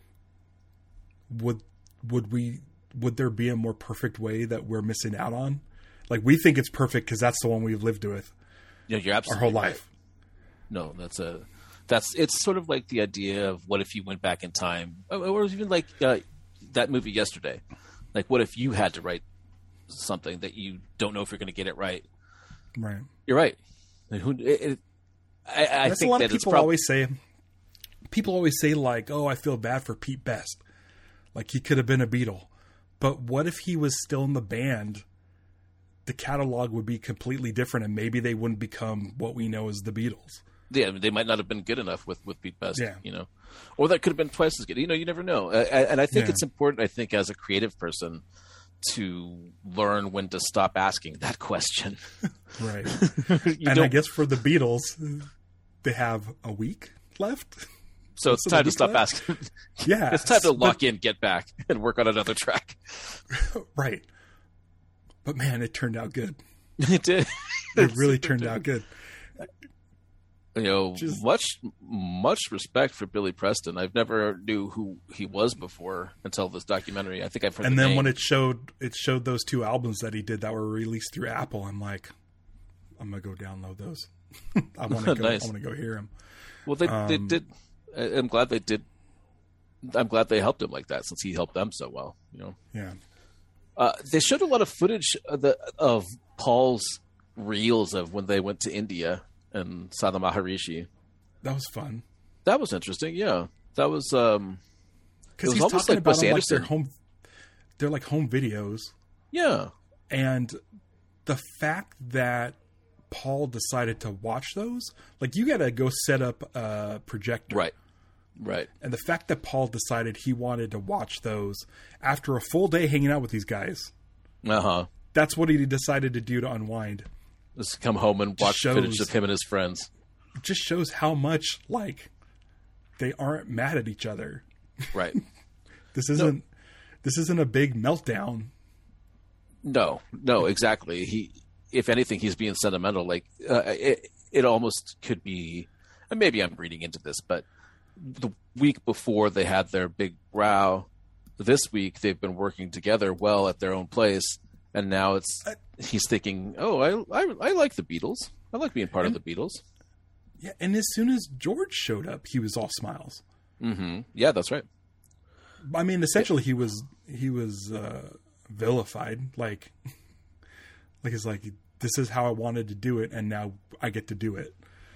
would would we would there be a more perfect way that we're missing out on? Like, we think it's perfect because that's the one we've lived with. Yeah, you're absolutely our whole right. life. No, that's a that's it's sort of like the idea of what if you went back in time, or even like uh, that movie Yesterday. Like, what if you had to write something that you don't know if you're going to get it right? Right. You're right. And who? It, it, I, I That's think a lot that of people prob- always say. people always say like, oh, I feel bad for Pete Best. Like he could have been a Beatle. But what if he was still in the band? The catalog would be completely different and maybe they wouldn't become what we know as the Beatles. Yeah, they might not have been good enough with, with Pete Best, yeah. you know, or that could have been twice as good. You know, you never know. Uh, and I think yeah. it's important, I think, as a creative person to learn when to stop asking that question. Right. And don't... I guess for the Beatles, they have a week left. So it's time to stop left? asking. Yeah. It's time to lock but... in, get back, and work on another track. Right. But man, it turned out good. It did. It really turned out good. You know, Just, much much respect for Billy Preston. I've never knew who he was before until this documentary. I think I've heard. And the then name. when it showed it showed those two albums that he did that were released through Apple, I'm like, I'm gonna go download those. I want to go. nice. I want to go hear them. Well, they um, they did. I'm glad they did. I'm glad they helped him like that since he helped them so well. You know. Yeah. Uh, they showed a lot of footage of, the, of Paul's reels of when they went to India and saw the Maharishi. That was fun. That was interesting. Yeah, that was um, because he's talking like about them like their home. They're like home videos. Yeah, and the fact that Paul decided to watch those, like you got to go set up a projector, right? Right. And the fact that Paul decided he wanted to watch those after a full day hanging out with these guys. Uh huh. That's what he decided to do to unwind. Just come home and watch shows, footage of him and his friends. It just shows how much, like, they aren't mad at each other. Right. This isn't no. this isn't a big meltdown. No, no, exactly. He, if anything, he's being sentimental. Like, uh, it, it almost could be, and maybe I'm reading into this, but the week before they had their big row, this week they've been working together well at their own place, and now it's he's thinking, oh, I I, I like the Beatles. I like being part and, of the Beatles. Yeah, and as soon as George showed up, he was all smiles. Mm-hmm. Yeah, that's right. I mean, essentially, he was he was uh, vilified. Like, like it's like this is how I wanted to do it, and now I get to do it.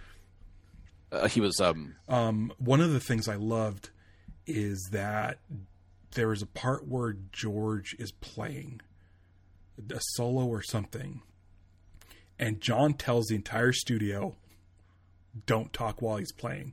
Uh, he was. Um... Um, one of the things I loved is that there is a part where George is playing a solo or something, and John tells the entire studio, "Don't talk while he's playing."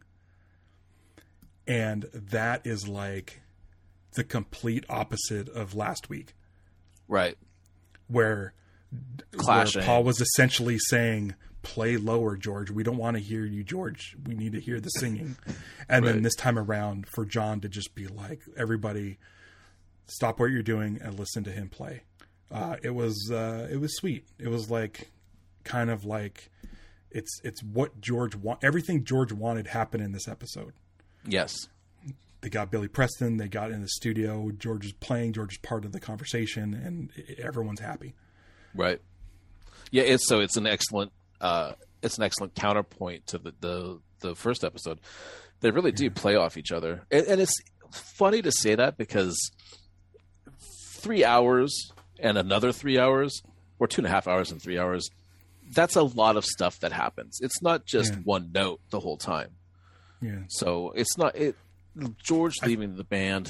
And that is like the complete opposite of last week, right? Where, where Paul was essentially saying, play lower, George. We don't want to hear you, George. We need to hear the singing. And right. then this time around for John to just be like, everybody stop what you're doing and listen to him play. Uh, it was, uh, it was sweet. It was like, kind of like it's, it's what George want. Everything George wanted happened in this episode. Yes. They got Billy Preston. They got in the studio. George is playing. George is part of the conversation and everyone's happy. Right. Yeah. It's so it's an excellent, Uh, it's an excellent counterpoint to the, the, the first episode. They really do play off each other. And, and it's funny to say that because three hours and another three hours or two and a half hours and three hours, that's a lot of stuff that happens. It's not just yeah. one note the whole time. Yeah. So it's not it. George leaving I, the band.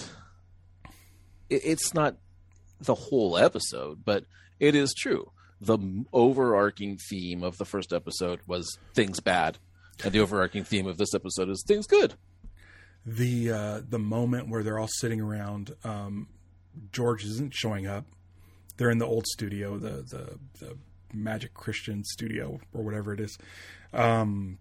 It, it's not the whole episode, but it is true. The overarching theme of the first episode was things bad, and the overarching theme of this episode is things good. The uh, the moment where they're all sitting around, um, George isn't showing up. They're in the old studio, the the, the Magic Christian studio or whatever it is, um,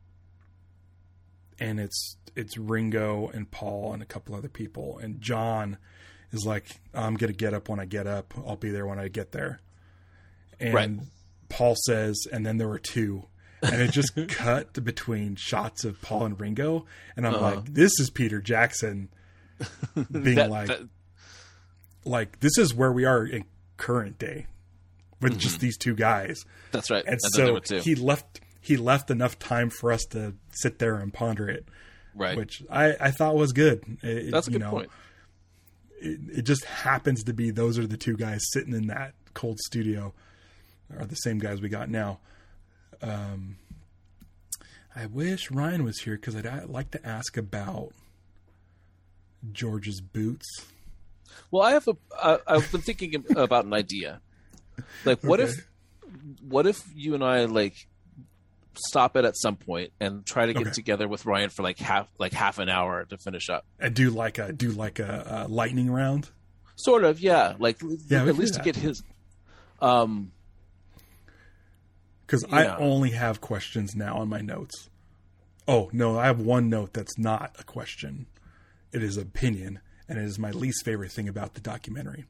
and it's it's Ringo and Paul and a couple other people, and John is like, "I'm gonna get up when I get up. I'll be there when I get there." And right. Paul says, and then there were two. And it just cut between shots of Paul and Ringo. And I'm uh-huh. like, this is Peter Jackson being that, like, that... like, this is where we are in current day with mm-hmm. just these two guys. That's right. And, and so he left, he left enough time for us to sit there and ponder it. Right. Which I, I thought was good. It, That's a good know, point. It, it just happens to be, those are the two guys sitting in that cold studio. Are the same guys we got now. Um, I wish Ryan was here because I'd, I'd like to ask about George's boots. Well, I have a. Uh, I've been thinking about an idea. Like, what Okay. if, what if you and I like stop it at some point and try to get Okay. together with Ryan for like half, like half an hour to finish up. And do like a do like a, a lightning round. Sort of, yeah. Like Yeah, we at can least do to that. get his. Um, Because I Yeah. only have questions now on my notes. Oh no, I have one note that's not a question. It is opinion, and it is my least favorite thing about the documentary.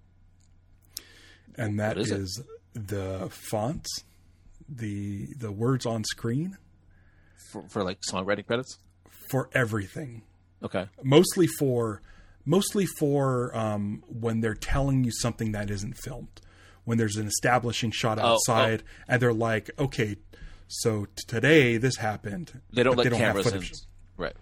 And that What is it? is the fonts, the the words on screen for, for like songwriting credits. for everything. Okay. Mostly for mostly for um, when they're telling you something that isn't filmed. When there's an establishing shot Oh, outside, and they're like, "Okay, so t- today this happened." They don't but let have cameras in. footage. Right.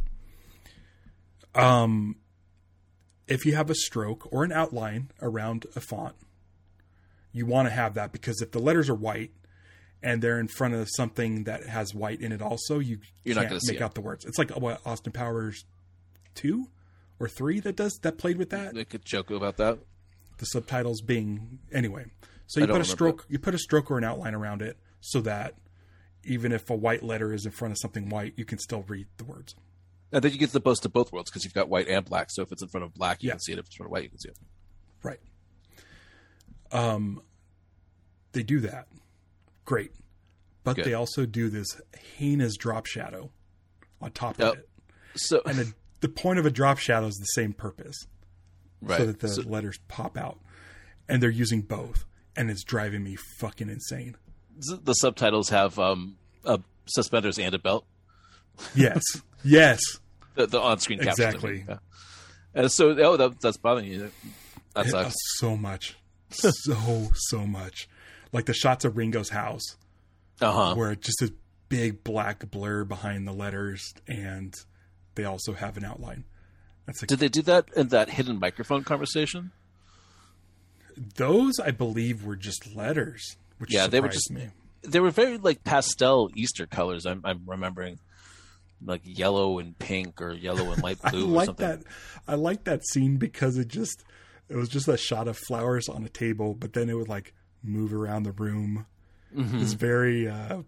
Um, if you have a stroke or an outline around a font, you want to have that, because if the letters are white and they're in front of something that has white in it also, you You're not can't gonna see make it. out the words. It's like what, Austin Powers two or three that does that played with that. They could joke about that. The subtitles being anyway. So I you don't put a remember stroke, you put a stroke or an outline around it, so that even if a white letter is in front of something white, you can still read the words. And then you get the best of both worlds because you've got white and black. So if it's in front of black, you Yeah. can see it. If it's in front of white, you can see it. Right. Um, they do that. Great. But Good. they also do this heinous drop shadow on top Yep. of it. So And the, the point of a drop shadow is the same purpose, right. so that the So- letters pop out. And they're using both. And it's driving me fucking insane. the subtitles have um, uh, suspenders and a belt. Yes. Yes. The, the on-screen captions. Exactly. Yeah. And so, oh, that, that's bothering you. That It- sucks. uh, so much. So, so much. Like the shots of Ringo's house, Uh huh. where it's just a big black blur behind the letters, and they also have an outline. That's like, Did they do that in that hidden microphone conversation? those, I believe, were just letters, which Yeah, they were surprised just- me. They were very like pastel Easter colors. I'm, I'm remembering, like yellow and pink or yellow and light I blue or like something. that. I like that scene because it just it was just a shot of flowers on a table, but then it would like move around the room. Mm-hmm. It's very. Uh,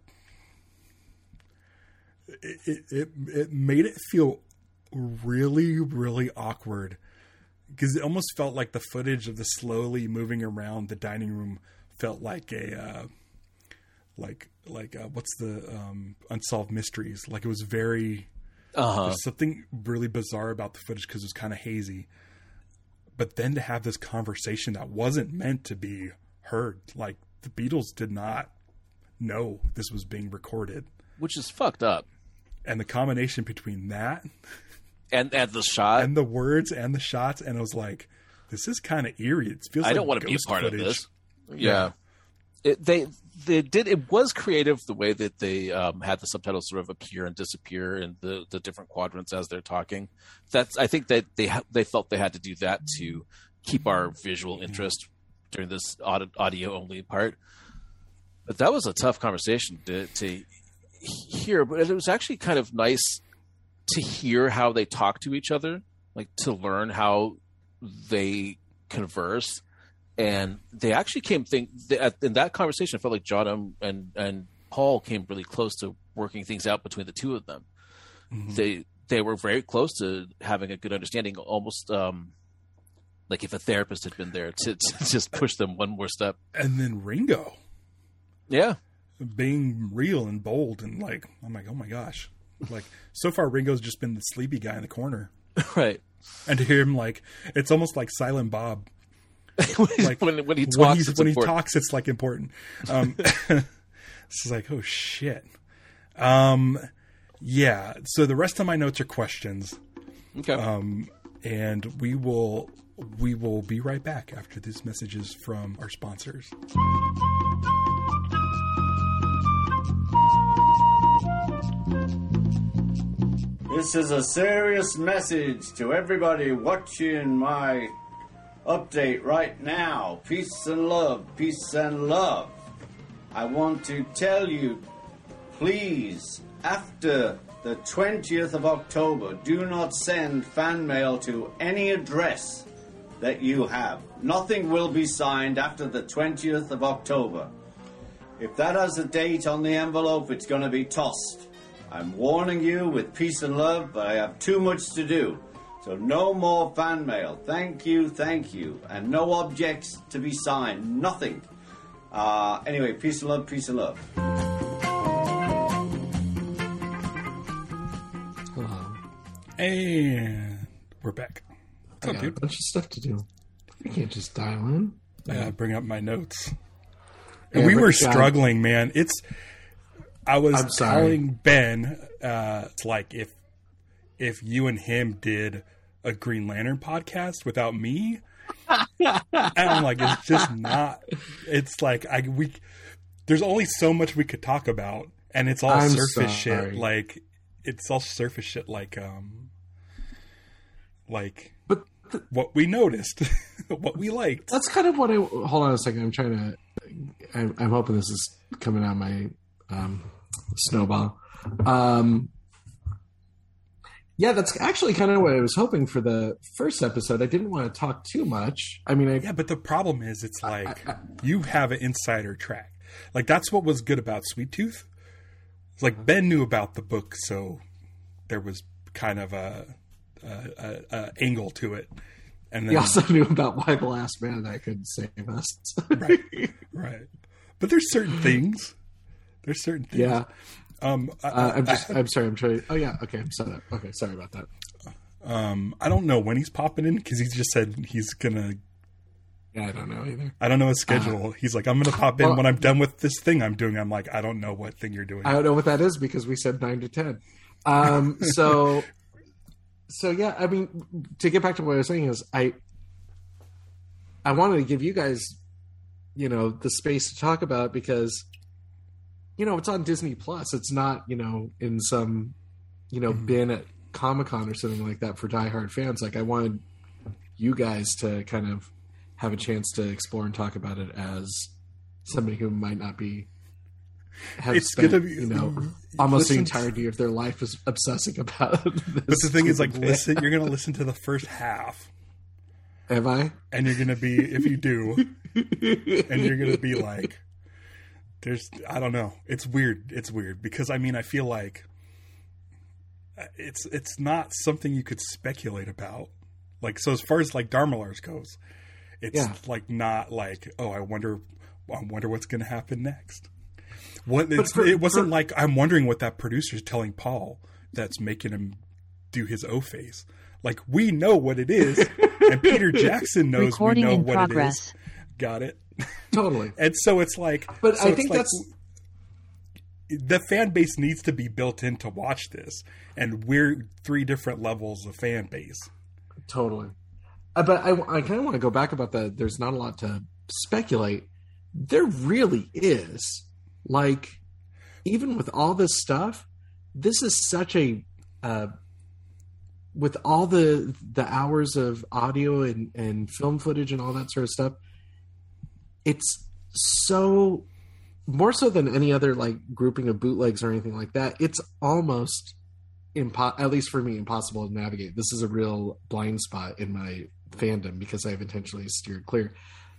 it, it it it made it feel really really awkward, because it almost felt like the footage of the slowly moving around the dining room felt like a uh, like like uh, what's the um, Unsolved Mysteries, like it was very. Uh huh. There's something really bizarre about the footage because it was kind of hazy. But then to have this conversation that wasn't meant to be heard, like the Beatles did not know this was being recorded. Which is fucked up. And the combination between that And and the shot. and the words and the shots, and I was like, this is kind of eerie. It feels I like don't want to be a ghost part footage. of this. Yeah. Yeah. It, they they did. It was creative the way that they um, had the subtitles sort of appear and disappear in the, the different quadrants as they're talking. That's I think that they ha- they felt they had to do that to keep our visual interest during this audio only part. But that was a tough conversation to, to hear. But it was actually kind of nice to hear how they talk to each other, like to learn how they converse. And they actually came think in that conversation. I felt like John and, and and Paul came really close to working things out between the two of them. Mhm. They they were very close to having a good understanding, almost um, like if a therapist had been there to, to just push them one more step. And then Ringo Yeah, being real and bold, and like, I'm like, oh my gosh. Like, so far Ringo's just been the sleepy guy in the corner. right. And to hear him, like, it's almost like Silent Bob. Like, when, when he talks, when, he's, it's when he important. talks, it's like important. Um, it's like, oh shit. Um, yeah. So the rest of my notes are questions, Okay. um, and we will we will be right back after these messages from our sponsors. This is a serious message to everybody watching my update right now. Peace and love, peace and love. I want to tell you, please, after the twentieth of October, do not send fan mail to any address that you have. Nothing will be signed after the twentieth of October. If that has a date on the envelope, it's going to be tossed. I'm warning you with peace and love, but I have too much to do. So no more fan mail. Thank you, thank you. And no objects to be signed. Nothing. Uh, anyway, peace and love, peace and love. Hello. And we're back. I got a bunch of stuff to do. I can't just dial in. Yeah, bring up my notes. Yeah, we but were God. struggling, man. It's. I was I'm sorry. telling Ben, uh, it's like if if you and him did a Green Lantern podcast without me, and I'm like, it's just not. It's like I we. There's only so much we could talk about, and it's all I'm surface sorry. shit. Like it's all surface shit. Like um, like But th- what we noticed, what we liked. that's kind of what I. Hold on a second. I'm trying to. I'm, I'm hoping this is coming out my um, snowball. Um, yeah, that's actually kind of what I was hoping for the first episode. I didn't want to talk too much. I mean, I, Yeah, but the problem is, it's like I- I- you have an insider track. Like that's what was good about Sweet Tooth. It's like Ben knew about the book, so there was kind of a, a, a, a angle to it. And then, he also knew about why the last man that could save us. right, right. But there's certain things. There's certain things. Yeah. Um, I, Uh, I'm I- just. I'm sorry. I'm trying. Oh yeah. Okay. I'm set up. Okay. Sorry about that. um, I don't know when he's popping in because he just said he's gonna. Yeah, I don't know either. I don't know his schedule. he's like, I'm gonna pop in well- when I'm done with this thing I'm doing. I'm like, I don't know what thing you're doing. I don't know what that is because we said nine to ten. Um, so, so yeah, I mean, to get back to what I was saying is, I, I wanted to give you guys, you know, the space to talk about it because, you know, it's on Disney Plus. It's not, you know, in some, you know, bin at Comic Con or something like that for diehard fans. Like, I wanted you guys to kind of have a chance to explore and talk about it as somebody who might not be. Have It's spent, gonna be- you know, almost the listen- entirety of their life is obsessing about this. But the thing is, like, stupid listen, you're gonna listen to the first half, band. Am I? and you're gonna be, if you do, and you're gonna be like, "There's, I don't know." It's weird. It's weird because I mean, I feel like it's it's not something you could speculate about. Like, so as far as like Dharmalars goes, it's Yeah. like not like, oh, I wonder, I wonder what's gonna happen next. What it's, for- it wasn't for- like I'm wondering what that producer's telling Paul that's making him do his O face. Like we know what it is, and Peter Jackson knows Recording we know in what progress. it is. Got it. Totally. And so it's like, But so I it's think like that's- the fan base needs to be built in to watch this, and we're three different levels of fan base. Totally. Uh, but I, I kind of want to go back about the there's not a lot to speculate. There really is. Like, even with all this stuff, this is such a, uh, with all the the hours of audio and, and film footage and all that sort of stuff, it's so, more so than any other, like, grouping of bootlegs or anything like that, it's almost, impo- at least for me, impossible to navigate. This is a real blind spot in my fandom because I've intentionally steered clear.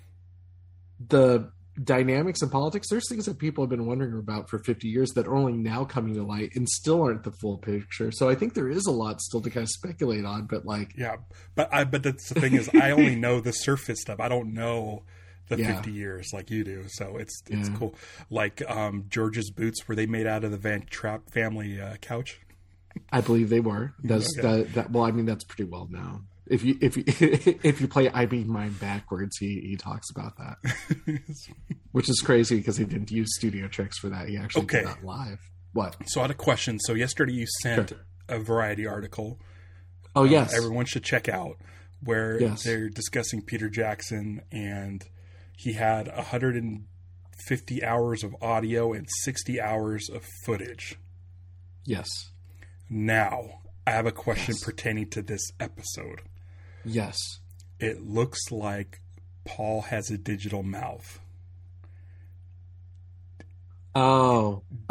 The dynamics and politics, there's things that people have been wondering about for fifty years that are only now coming to light and still aren't the full picture. So I think there is a lot still to kind of speculate on, but like, Yeah, but I but that's the thing is I only know the surface stuff. I don't know the Yeah. fifty years like you do. So it's it's Yeah. cool. Like um, George's boots, were they made out of the Van Trapp family uh, couch? I believe they were. That's Okay. that, that. Well, I mean, that's pretty well known. If you if you if you play I Be Mine backwards, he he talks about that, which is crazy because he didn't use studio tricks for that. He actually Okay. did that live. What? So I had a question. So yesterday you sent Sure. a Variety article. Oh yes, Everyone should check out where Yes. they're discussing Peter Jackson, and he had one hundred fifty hours of audio and sixty hours of footage. yes, Now, I have a question Yes. pertaining to this episode. yes. It looks like Paul has a digital mouth. Oh,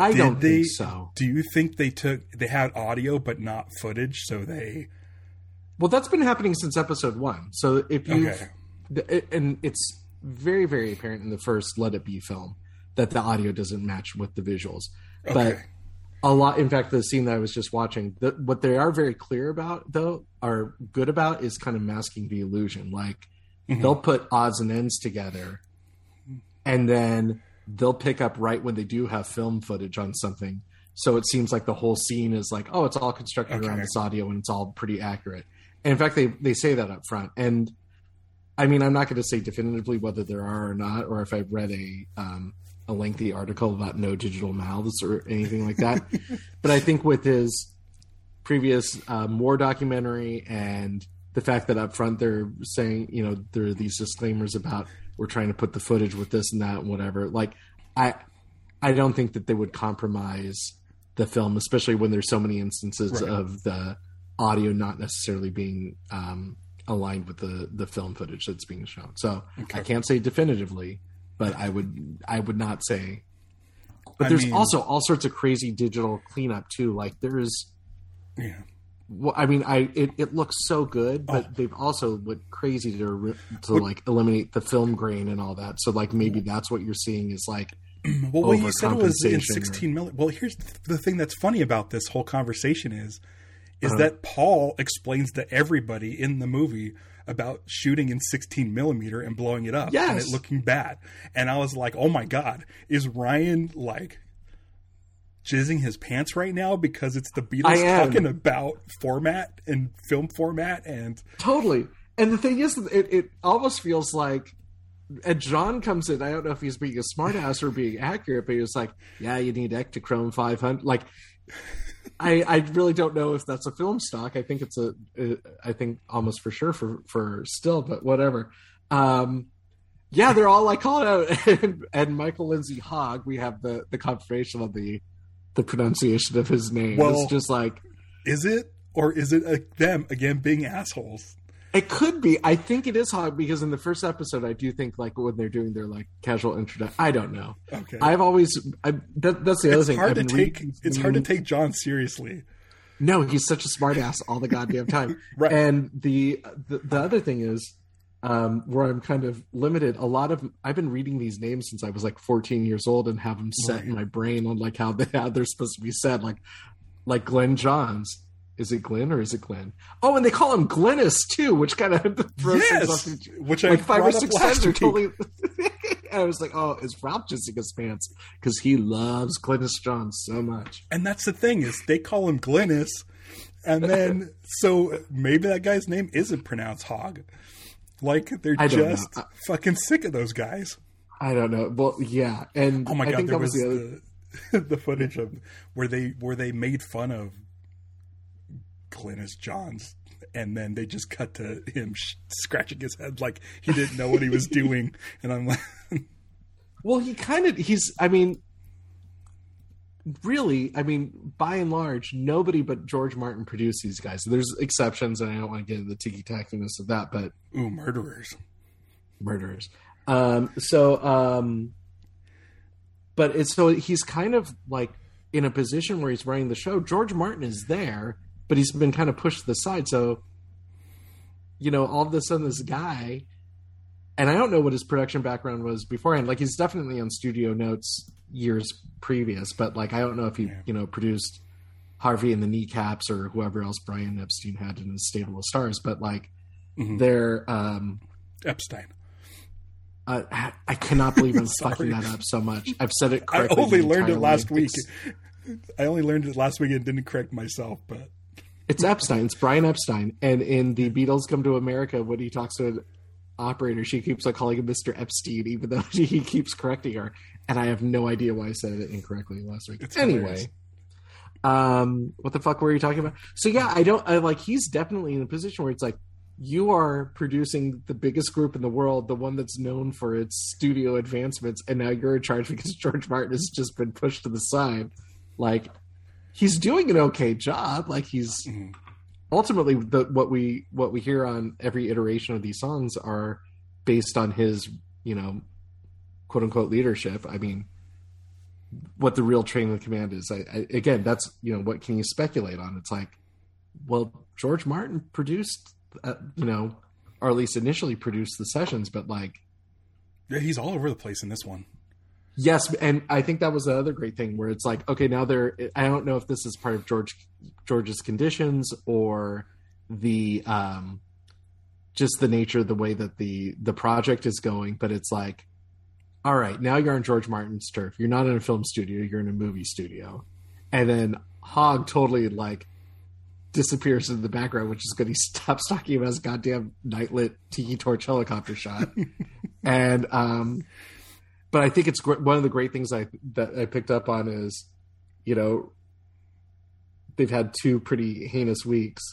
I Did don't they, think so. Do you think they took they had audio but not footage, so they? Well, that's been happening since episode one. So if you, Okay. and it's very, very apparent in the first Let It Be film that the audio doesn't match with the visuals. Okay. But a lot, in fact, the scene that I was just watching, the, what they are very clear about, though, are good about, is kind of masking the illusion. Like, mm-hmm. they'll put odds and ends together, and then they'll pick up right when they do have film footage on something. So it seems like the whole scene is like, oh, it's all constructed Okay. around this audio, and it's all pretty accurate. And in fact, they, they say that up front. And I mean, I'm not going to say definitively whether there are or not, or if I've read a um, a lengthy article about no digital mouths or anything like that. But I think with his previous uh, Moore documentary and the fact that up front they're saying, you know, there are these disclaimers about we're trying to put the footage with this and that and whatever. Like, I I don't think that they would compromise the film, especially when there's so many instances Right. of the audio not necessarily being um, aligned with the, the film footage that's being shown. So Okay. I can't say definitively, but I would I would not say. But I there's mean- also all sorts of crazy digital cleanup too. Like there's, Yeah. well, I mean, I it, it looks so good, but Oh. they've also went crazy to re- to What- like eliminate the film grain and all that. So like maybe that's what you're seeing is like. Well, what you said was in Overcompensation or- sixteen millimeter. Well, here's the thing that's funny about this whole conversation is, is Uh-huh. that Paul explains to everybody in the movie about shooting in sixteen millimeter and blowing it up and Yes. it looking bad. And I was like, oh my God, is Ryan like jizzing his pants right now because it's the I Beatles am. talking about format and film format and Totally. And the thing is, it, it almost feels like, and John comes in, I don't know if he's being a smartass or being accurate, but he was like, yeah, you need Ektachrome five hundred. Like, I, I really don't know if that's a film stock. I think it's a, I think almost for sure for, for still, but whatever. Um, yeah, they're all like calling out. And, and Michael Lindsay Hogg, we have the, the confirmation of the, the pronunciation of his name. Well- It's just like, is it or is it uh, them again being assholes? it could be. I think it is Hogg because in the first episode, I do think like when they're doing their like casual introduction. I don't know. Okay. I've always. I, that, that's the other it's thing. hard I've to been take reading- it's hard to take John seriously. No, he's such a smartass all the goddamn time. Right. And the, the the other thing is, um, where I'm kind of limited. A lot of I've been reading these names since I was like fourteen years old and have them set Right. in my brain on like how they how they're supposed to be said. Like like Glenn Johns. Is it Glenn or is it Glenn? Oh, and they call him Glennis too, which kind of throws things off. Yes, the- which I like five or brought up six last times are week. totally. I was like, oh, is Ralph jizzing his pants because he loves Glennis Johns so much? And that's the thing is they call him Glennis, and then so maybe that guy's name isn't pronounced Hogg. Like they're I don't just know. fucking sick of those guys. I don't know. Well, yeah, and Oh my I god, think there that was, was the other. the, the footage of where they where they made fun of Glennis Johns, and then they just cut to him sh- scratching his head like he didn't know what he was doing, and I'm like, Well, he kind of he's. I mean, really, I mean, by and large, nobody but George Martin produced these guys. There's exceptions, and I don't want to get into the tiki tackiness of that, but ooh, murderers. murderers. Um, so, um, but it's so he's kind of like in a position where he's running the show. George Martin is there, but he's been kind of pushed to the side. So, you know, all of a sudden, this guy, and I don't know what his production background was beforehand. Like, he's definitely on Studio Notes years previous, but like, I don't know if he, Yeah. you know, produced Harvey and the Kneecaps or whoever else Brian Epstein had in his stable of stars. But like, Mhm. they're. Um, Epstein. Uh, I cannot believe I'm Sorry. fucking that up so much. I've said it I correctly. only the learned it entire last way. week. I only learned it last week and didn't correct myself, but It's Epstein. It's Brian Epstein. And in the Beatles Come to America, when he talks to an operator, she keeps like calling him Mister Epstein, even though he keeps correcting her. And I have no idea why I said it incorrectly last week. It's anyway, hilarious. um, what the fuck were you talking about? So yeah, I don't I like. He's definitely in a position where it's like, you are producing the biggest group in the world, the one that's known for its studio advancements, and now you're in charge because George Martin has just been pushed to the side. Like, he's doing an okay job. Like, he's Mhm. ultimately the what we what we hear on every iteration of these songs are based on his, you know, quote unquote leadership. I mean, what the real chain of command is. I, I, again, that's, you know, what can you speculate on? It's like, well, George Martin produced, uh, you know, or at least initially produced the sessions, but like, yeah, he's all over the place in this one. Yes, and I think that was the other great thing where it's like, okay, now they're. I don't know if this is part of George George's conditions or the um, just the nature of the way that the the project is going, but it's like, all right, now you're on George Martin's turf. You're not in a film studio. You're in a movie studio, and then Hogg totally like disappears in the background, which is good. He stops talking about his goddamn nightlit tiki torch helicopter shot, and um. But I think it's one of the great things I that I picked up on is, you know, they've had two pretty heinous weeks,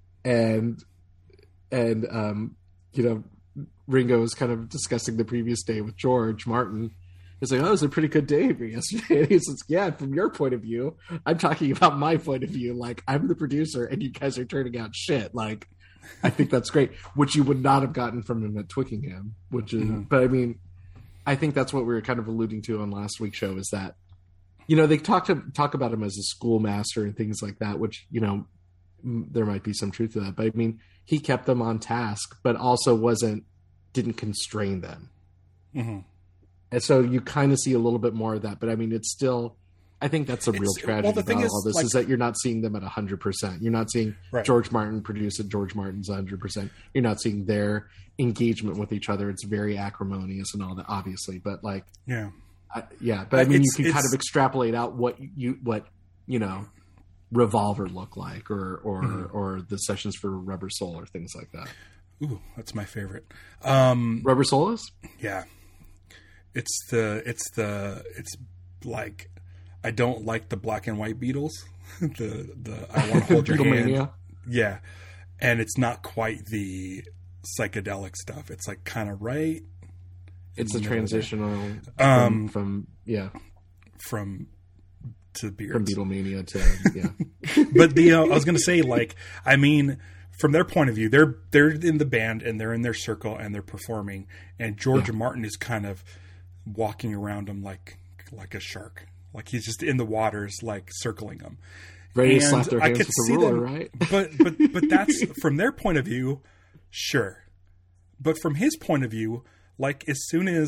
and and um, you know, Ringo was kind of discussing the previous day with George Martin. It's like, oh, it was a pretty good day for yesterday. And he says, yeah, from your point of view, I'm talking about my point of view. Like, I'm the producer, and you guys are turning out shit. Like, I think that's great, which you would not have gotten from him at Twickenham. Which is, mm-hmm. But I mean. I think that's what we were kind of alluding to on last week's show is that, you know, they talk to talk about him as a schoolmaster and things like that, which, you know, m- there might be some truth to that. But I mean, he kept them on task, but also wasn't, didn't constrain them. Mm-hmm. And so you kind of see a little bit more of that. But I mean, it's still, I think that's a real it's, tragedy well, the thing about is, all this like, is that you're not seeing them at one hundred percent. You're not seeing right. George Martin produce at George Martin's one hundred percent. You're not seeing their engagement with each other. It's very acrimonious and all that, obviously. But like, yeah, I, yeah. But I mean, it's, you can it's, kind of extrapolate out what you, what, you know, Revolver look like or, or, mm-hmm. or the sessions for Rubber Soul or things like that. Ooh, that's my favorite. Um, Rubber Soul is? Yeah. It's the, it's the, it's like, I don't like the black and white Beatles. the the I want to hold your hand. Yeah, and it's not quite the psychedelic stuff. It's like kind of right. It's a transitional um, from, from yeah from to Beards. From Beatlemania to yeah. But the uh, I was gonna say like I mean from their point of view they're they're in the band and they're in their circle and they're performing and George yeah. Martin is kind of walking around them like like a shark. Like he's just in the waters, like circling them. Ready and to slap their hands with a ruler, them, right? but but but that's from their point of view, sure. But from his point of view, like as soon as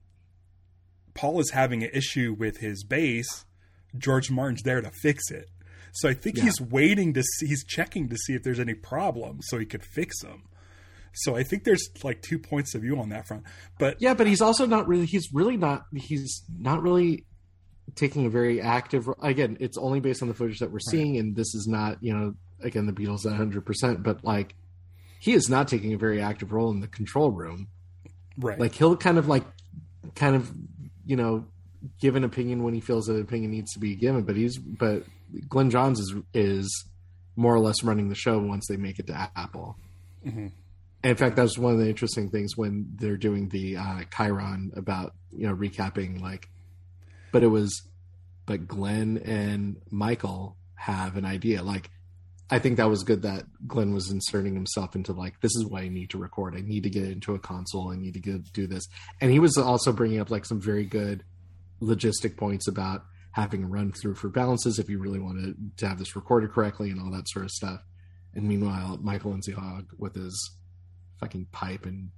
Paul is having an issue with his bass, George Martin's there to fix it. So I think yeah. he's waiting to see, he's checking to see if there's any problems so he could fix them. So I think there's like two points of view on that front. But yeah, but he's also not really. He's really not. He's not really. Taking a very active again it's only based on the footage that we're seeing right. And this is not, you know, again the Beatles at one hundred percent, but like he is not taking a very active role in the control room, right? Like he'll kind of like kind of, you know, give an opinion when he feels that an opinion needs to be given, but he's but Glenn Johns is is more or less running the show once they make it to Apple. Mm-hmm. And in fact, that's one of the interesting things when they're doing the uh Chiron about, you know, recapping like. But it was, but Glenn and Michael have an idea. Like, I think that was good that Glenn was inserting himself into like, this is what I need to record. I need to get into a console. I need to get, do this. And he was also bringing up like some very good logistic points about having a run through for balances if you really wanted to have this recorded correctly and all that sort of stuff. And meanwhile, Michael Lindsay Hogg with his fucking pipe and,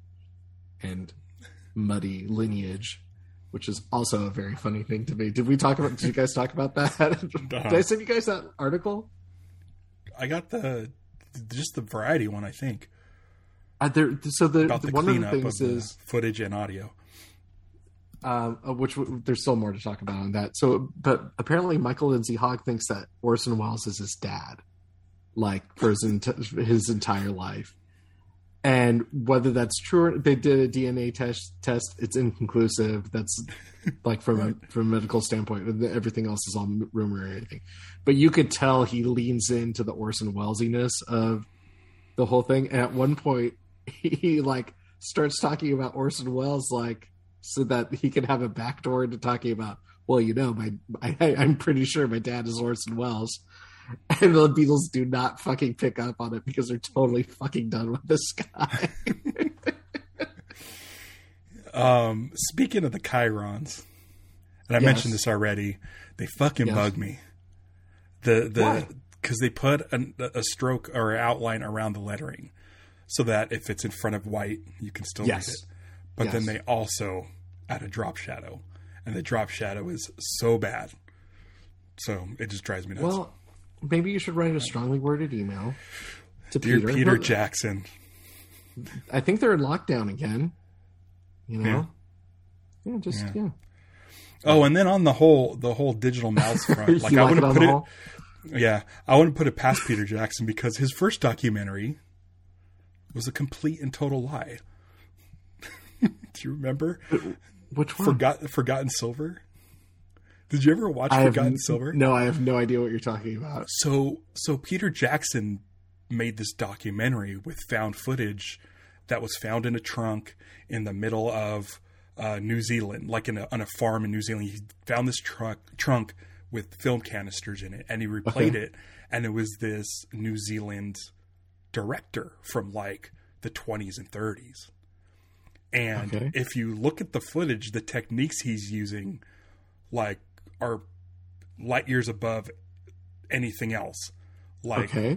and muddy lineage, which is also a very funny thing to me. Did we talk about, did you guys talk about that? Uh-huh. Did I send you guys that article? I got the, just the variety one, I think. Uh, there, so the, about the one of the cleanup things of is the footage and audio. Um, which there's still more to talk about on that. So, but apparently Michael Lindsay Hogg thinks that Orson Welles is his dad, like for his, ent- his entire life. And whether that's true, or they did a D N A test. Test it's inconclusive. That's like from right. a from a medical standpoint. Everything else is all rumor or anything. But you could tell he leans into the Orson Wellesiness of the whole thing. And at one point, he, he like starts talking about Orson Welles, like so that he can have a backdoor into talking about. Well, you know, my I, I'm pretty sure my dad is Orson Welles. And the Beatles do not fucking pick up on it because they're totally fucking done with this guy. um, speaking of the Chirons, And I Yes. mentioned this already. They fucking Yes. bug me. The Why? the because they put an, a stroke or outline around the lettering, so that if it's in front of white, you can still Yes. read it. But Yes. then they also add a drop shadow, and the drop shadow is so bad. So it just drives me nuts. Well, maybe you should write a strongly worded email to Dear Peter. Peter Well, Jackson, I think they're in lockdown again. You know? Yeah, just, Yeah. yeah. oh, and then on the whole the whole digital mouse front, like You I like it wouldn't on put the it. whole? Yeah, I wouldn't put it past Peter Jackson because his first documentary was a complete and total lie. Do you remember? Which one? Forgot Forgotten Silver? Did you ever watch I have Forgotten n- Silver? No, I have no idea what you're talking about. So so Peter Jackson made this documentary with found footage that was found in a trunk in the middle of uh, New Zealand, like in a, on a farm in New Zealand. He found this trunk trunk with film canisters in it, and he replayed Okay. it, and it was this New Zealand director from like the twenties and thirties. And Okay. if you look at the footage, the techniques he's using, like, are light years above anything else. Like, Okay.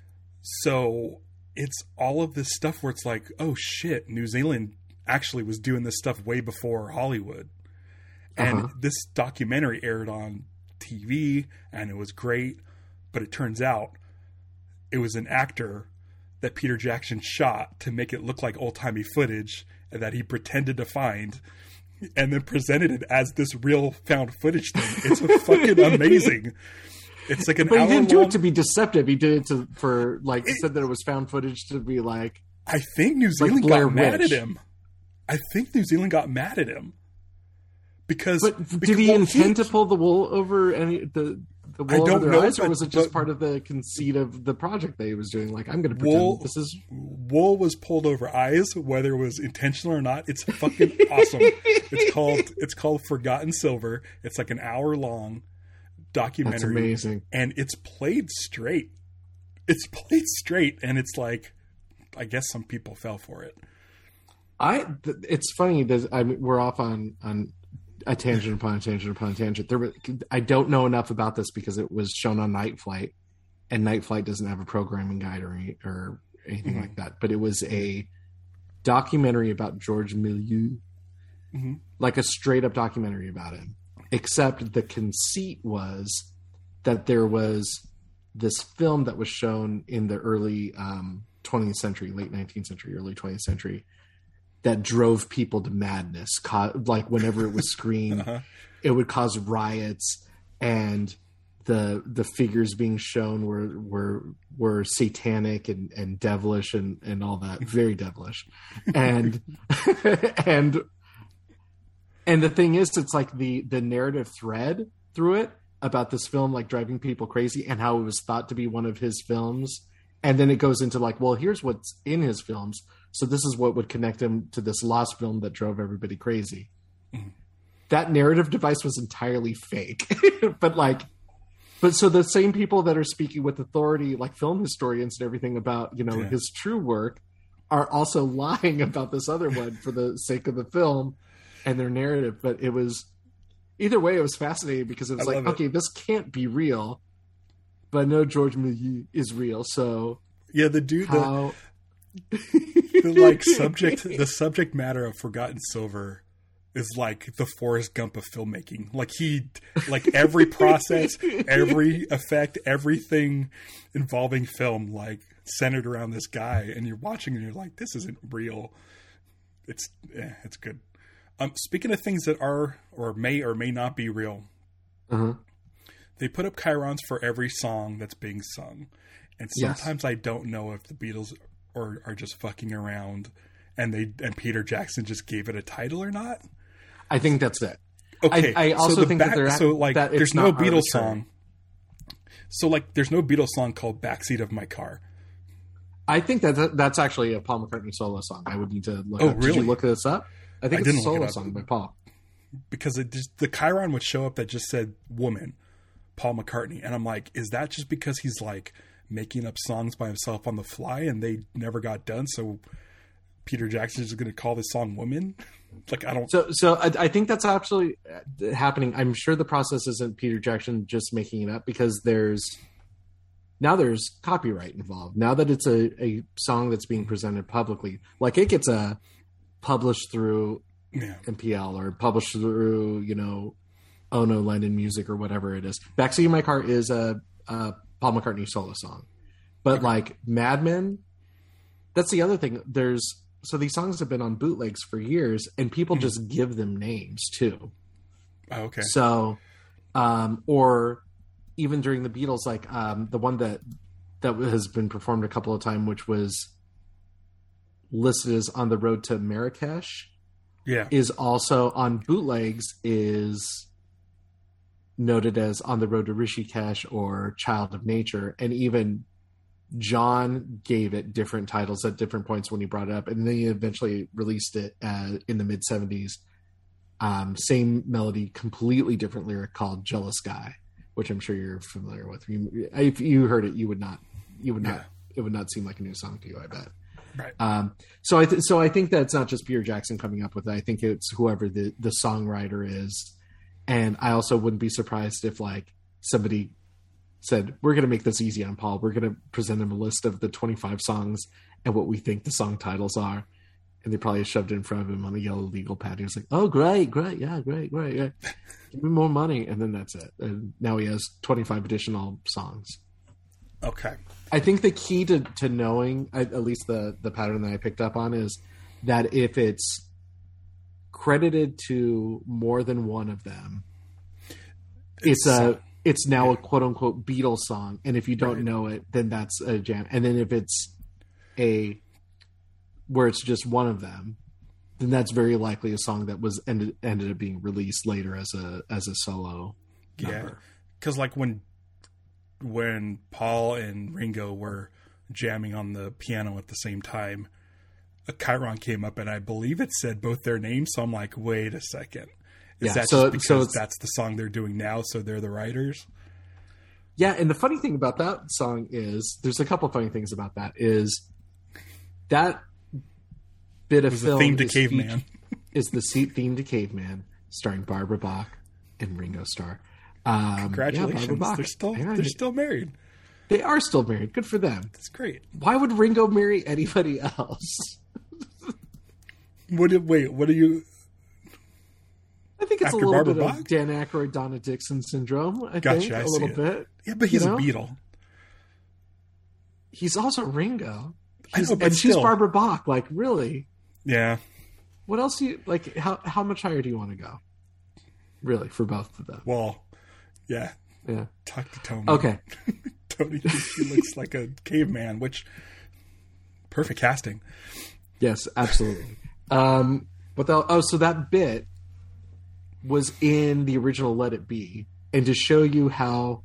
so it's all of this stuff where it's like, oh shit, New Zealand actually was doing this stuff way before Hollywood. And Uh-huh. this documentary aired on T V and it was great, but it turns out it was an actor that Peter Jackson shot to make it look like old-timey footage and that he pretended to find and then presented it as this real found footage thing. It's fucking amazing. It's like an But he hour didn't do long- it to be deceptive. He did it to, for, like, he It- said that it was found footage to be like, I think New like Zealand Blair got mad Witch. at him. I think New Zealand got mad at him because. but because did he well, intend to pull the wool over any, the, the I wool don't over their know, eyes, or but- was it just but- part of the conceit of the project that he was doing? Like, I'm going to pretend Wool, this is. wool was pulled over eyes, whether it was intentional or not. It's fucking awesome. It's called it's called Forgotten Silver. It's like an hour long documentary. That's amazing. And it's played straight. It's played straight, and it's like, I guess some people fell for it. I. th- It's funny that I mean, we're off on on a tangent upon a tangent upon a tangent. There, were- I don't know enough about this because it was shown on Night Flight, and Night Flight doesn't have a programming guide or any, or anything Mhm. like that. But it was a documentary about George Milieu, Mhm. like a straight up documentary about him. Except the conceit was that there was this film that was shown in the early um, twentieth century, late nineteenth century, early twentieth century, that drove people to madness. Co- like whenever it was screened, Uh-huh. it would cause riots, and the the figures being shown were were were satanic and, and devilish and, and all that, very devilish, and and and the thing is, it's like the the narrative thread through it about this film like driving people crazy and how it was thought to be one of his films, and then it goes into like, well, here's what's in his films, so this is what would connect him to this lost film that drove everybody crazy. Mm-hmm. That narrative device was entirely fake. but like but so the same people that are speaking with authority, like film historians and everything, about, you know, Yeah. his true work, are also lying about this other one for the sake of the film and their narrative. But it was, either way, it was fascinating because it was I like, love it. okay, this can't be real, but I know George Milieu is real, so Yeah, the dude, the, how... the like subject, the subject matter of Forgotten Silver is like the Forrest Gump of filmmaking. Like he, like every process, every effect, everything involving film, like centered around this guy, and you're watching and you're like, this isn't real. It's, yeah, it's good. Um, speaking of things that are or may or may not be real, Uh-huh. they put up chyrons for every song that's being sung, and Yes. sometimes I don't know if the Beatles are, are just fucking around, and they and Peter Jackson just gave it a title or not. I think that's it. Okay, I also so the think that back, they're- so like that it's there's no not Beatles arbitrary. song. So like there's no Beatles song called "Backseat of My Car." I think that that's actually a Paul McCartney solo song. I would need to look Oh, up. Did really? you look this up? I think I it's a didn't look it solo up. song by Paul. Because it just, the chyron would show up that just said "woman," Paul McCartney, and I'm like, is that just because he's like making up songs by himself on the fly and they never got done? So Peter Jackson is going to call this song "Woman"? Like, I don't. So, so I, I think that's absolutely happening. I'm sure the process isn't Peter Jackson just making it up, because there's now there's copyright involved. Now that it's a, a song that's being presented publicly, like it gets a published through Yeah. M P L or published through, you know, Ono Lennon Music or whatever it is. Backseat of My Car is a, a Paul McCartney solo song, but like Mad Men, that's the other thing. There's so these songs have been on bootlegs for years, and people mm-hmm. just give them names too. Oh, okay. So, um, or even during the Beatles, like um, the one that that has been performed a couple of times, which was listed as On the Road to Marrakesh, yeah, is also on bootlegs is noted as On the Road to Rishikesh or Child of Nature, and even John gave it different titles at different points when he brought it up, and then he eventually released it uh, in the mid seventies. Um, same melody, completely different lyric called "Jealous Guy," which I'm sure you're familiar with. You, if you heard it, you would not, you would not, yeah. it would not seem like a new song to you, I bet. Right. Um, so I th- so I think that's not just Peter Jackson coming up with it. I think it's whoever the the songwriter is, and I also wouldn't be surprised if like somebody said, we're going to make this easy on Paul. We're going to present him a list of the twenty-five songs and what we think the song titles are. And they probably shoved it in front of him on a yellow legal pad. He was like, oh, great, great. Yeah, great, great. Yeah. Give me more money. And then that's it. And now he has twenty-five additional songs. Okay. I think the key to, to knowing, at least the, the pattern that I picked up on, is that if it's credited to more than one of them, it's, it's a... it's now a quote unquote Beatles song. And if you don't right. know it, then that's a jam. And then if it's a, where it's just one of them, then that's very likely a song that was ended, ended up being released later as a, as a solo number. Yeah. Cause like when, when Paul and Ringo were jamming on the piano at the same time, a Chiron came up and I believe it said both their names. So I'm like, wait a second. Is yeah, that so, just because so that's the song they're doing now, so they're the writers? Yeah, and the funny thing about that song is, there's a couple funny things about that, is that bit of film the theme to is, Caveman. featured, is the theme to Caveman, starring Barbara Bach and Ringo Starr. Um, Congratulations. Yeah, Bach, they're still yeah, they're still married. They are still married. Good for them. That's great. Why would Ringo marry anybody else? What did, wait, what are you... I think it's After a little Barbara bit Bach? of Dan Aykroyd, Donna Dixon syndrome. I Gotcha, think I a see little it. bit. Yeah, but he's you a know? Beatle. He's also Ringo. I He's, know, but and she's still. Barbara Bach. Like, really? Yeah. What else do you like? How how much higher do you want to go? Really, for both of them? Well, yeah. Yeah. Talk to Tony. Okay. Tony thinks he looks like a caveman, which perfect casting. Yes, absolutely. Um, but the, oh, so that bit was in the original Let It Be, and to show you how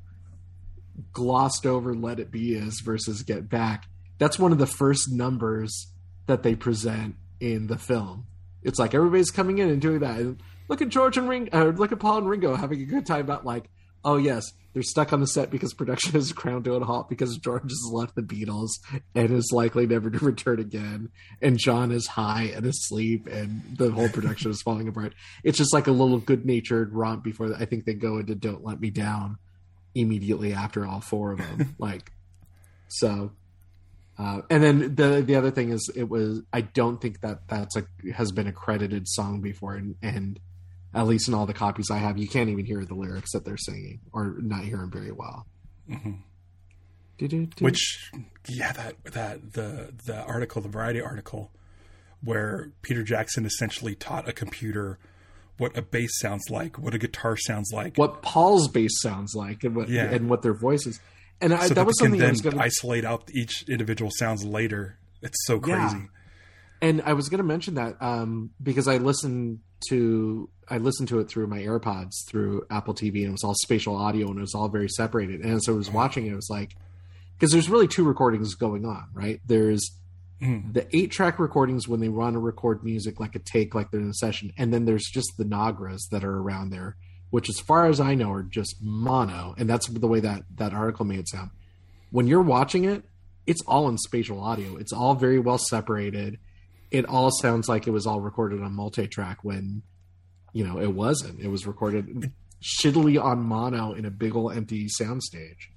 glossed over Let It Be is versus Get Back, that's one of the first numbers that they present in the film. It's like everybody's coming in and doing that. And look at George and Ringo, or look at Paul and Ringo having a good time about like, oh yes, they're stuck on the set because production is ground to a halt because George has left the Beatles and is likely never to return again. And John is high and asleep and the whole production is falling apart. It's just like a little good-natured romp before I think they go into Don't Let Me Down immediately after all four of them. like, so, uh, and then the, the other thing is it was, I don't think that that's a, has been a credited song before. And, and, at least in all the copies I have, you can't even hear the lyrics that they're singing, or not hear them very well. Mm-hmm. Do-do-do. Which, yeah, that that the the article, the Variety article, where Peter Jackson essentially taught a computer what a bass sounds like, what a guitar sounds like, what Paul's bass sounds like, and what yeah. and what their voices. And I, so that was they can something then I was going to isolate out each individual sounds later. It's so crazy. Yeah. And I was going to mention that um, because I listened to I listened to it through my AirPods through Apple T V, and it was all spatial audio, and it was all very separated. And as I was watching it, it was like, because there's really two recordings going on, right? There's mm. the eight track recordings when they want to record music like a take, like they're in a session, and then there's just the Nagras that are around there, which, as far as I know, are just mono, and that's the way that that article made it sound. When you're watching it, it's all in spatial audio. It's all very well separated. it all sounds like it was all recorded on multi-track when, you know, it wasn't. It was recorded shittily on mono in a big old empty soundstage.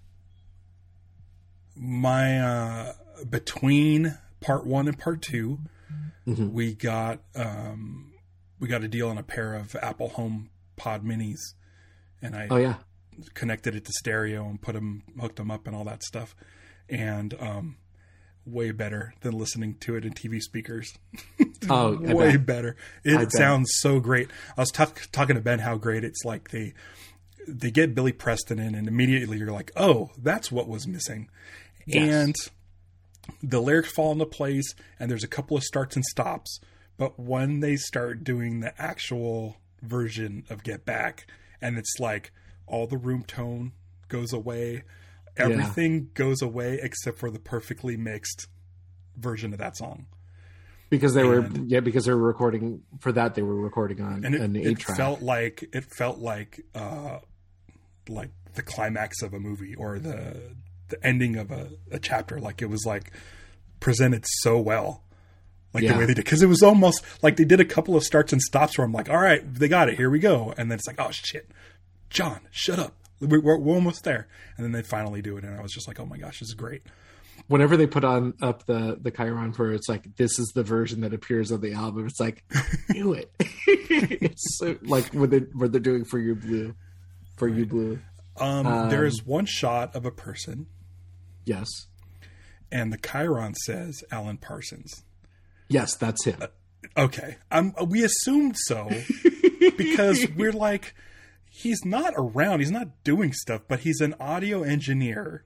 My uh, between part one and part two, mm-hmm. we got um, we got a deal on a pair of Apple Home Pod Minis, and I oh yeah connected it to stereo and put them hooked them up and all that stuff, and um, way better than listening to it in T V speakers. Oh, way better. It sounds so great. I was t- talking to Ben how great it's like they they get Billy Preston in, and immediately you're like, oh, that's what was missing. Yes. And the lyrics fall into place, and there's a couple of starts and stops. But when they start doing the actual version of Get Back, and it's like all the room tone goes away, everything yeah. goes away except for the perfectly mixed version of that song. Because they and, were, yeah, because they were recording for that. They were recording on and it, an eight track. It felt like it felt like uh, like the climax of a movie or the the ending of a, a chapter. Like it was like presented so well, like yeah. the way they did. Because it was almost like they did a couple of starts and stops where I'm like, all right, they got it. Here we go. And then it's like, oh shit, John, shut up. We're, we're, we're almost there. And then they finally do it, and I was just like, oh my gosh, this is great. Whenever they put on up the the Chiron for it's like this is the version that appears on the album. It's like knew it. It's so, like what they what they're doing for You Blue, for right. You Blue. Um, um, there is one shot of a person. Yes. And the Chiron says Alan Parsons. Yes, that's him. Uh, okay, um, we assumed so because we're like, he's not around. He's not doing stuff, but he's an audio engineer.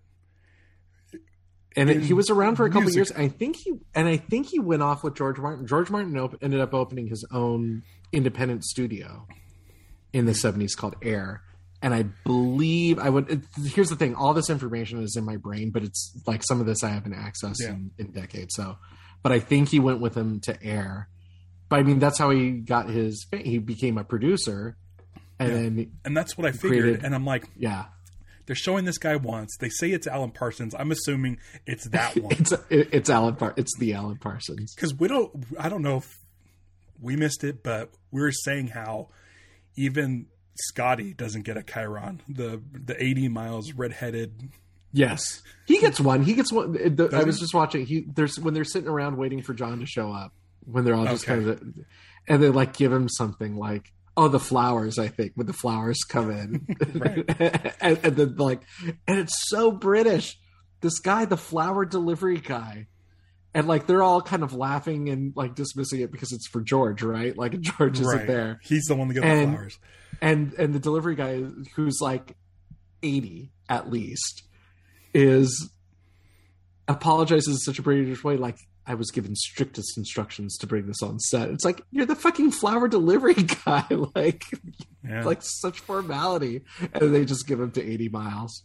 And it, he was around for a couple music. years. I think he and I think he went off with George Martin. George Martin op- ended up opening his own independent studio in the seventies called Air. And I believe I would. It, here's the thing: all this information is in my brain, but it's like some of this I haven't accessed yeah. in, in decades. So, but I think he went with him to Air. But I mean, that's how he got his. He became a producer, and yeah. then and that's what I figured. Created, and I'm like, yeah. They're showing this guy once. They say it's Alan Parsons. I'm assuming it's that one. it's it's Alan. Par- it's the Alan Parsons. Because we don't. I don't know if we missed it, but we were saying how even Scotty doesn't get a Chiron. The the eighty miles redheaded. Yes, he gets one. He gets one. The, I was just watching. He there's when they're sitting around waiting for John to show up. When they're all just okay. kind of, and they like give him something like. Oh, the flowers, I think, when the flowers come in. and, and then like, and it's so British. This guy, the flower delivery guy. And like, they're all kind of laughing and like dismissing it because it's for George, right? Like George isn't right. there. He's the one that gets and, the flowers. And, and the delivery guy who's like eighty at least is apologizes in such a British way. Like, I was given strictest instructions to bring this on set. It's like, you're the fucking flower delivery guy. like, yeah. like such formality. And they just give him to eighty miles.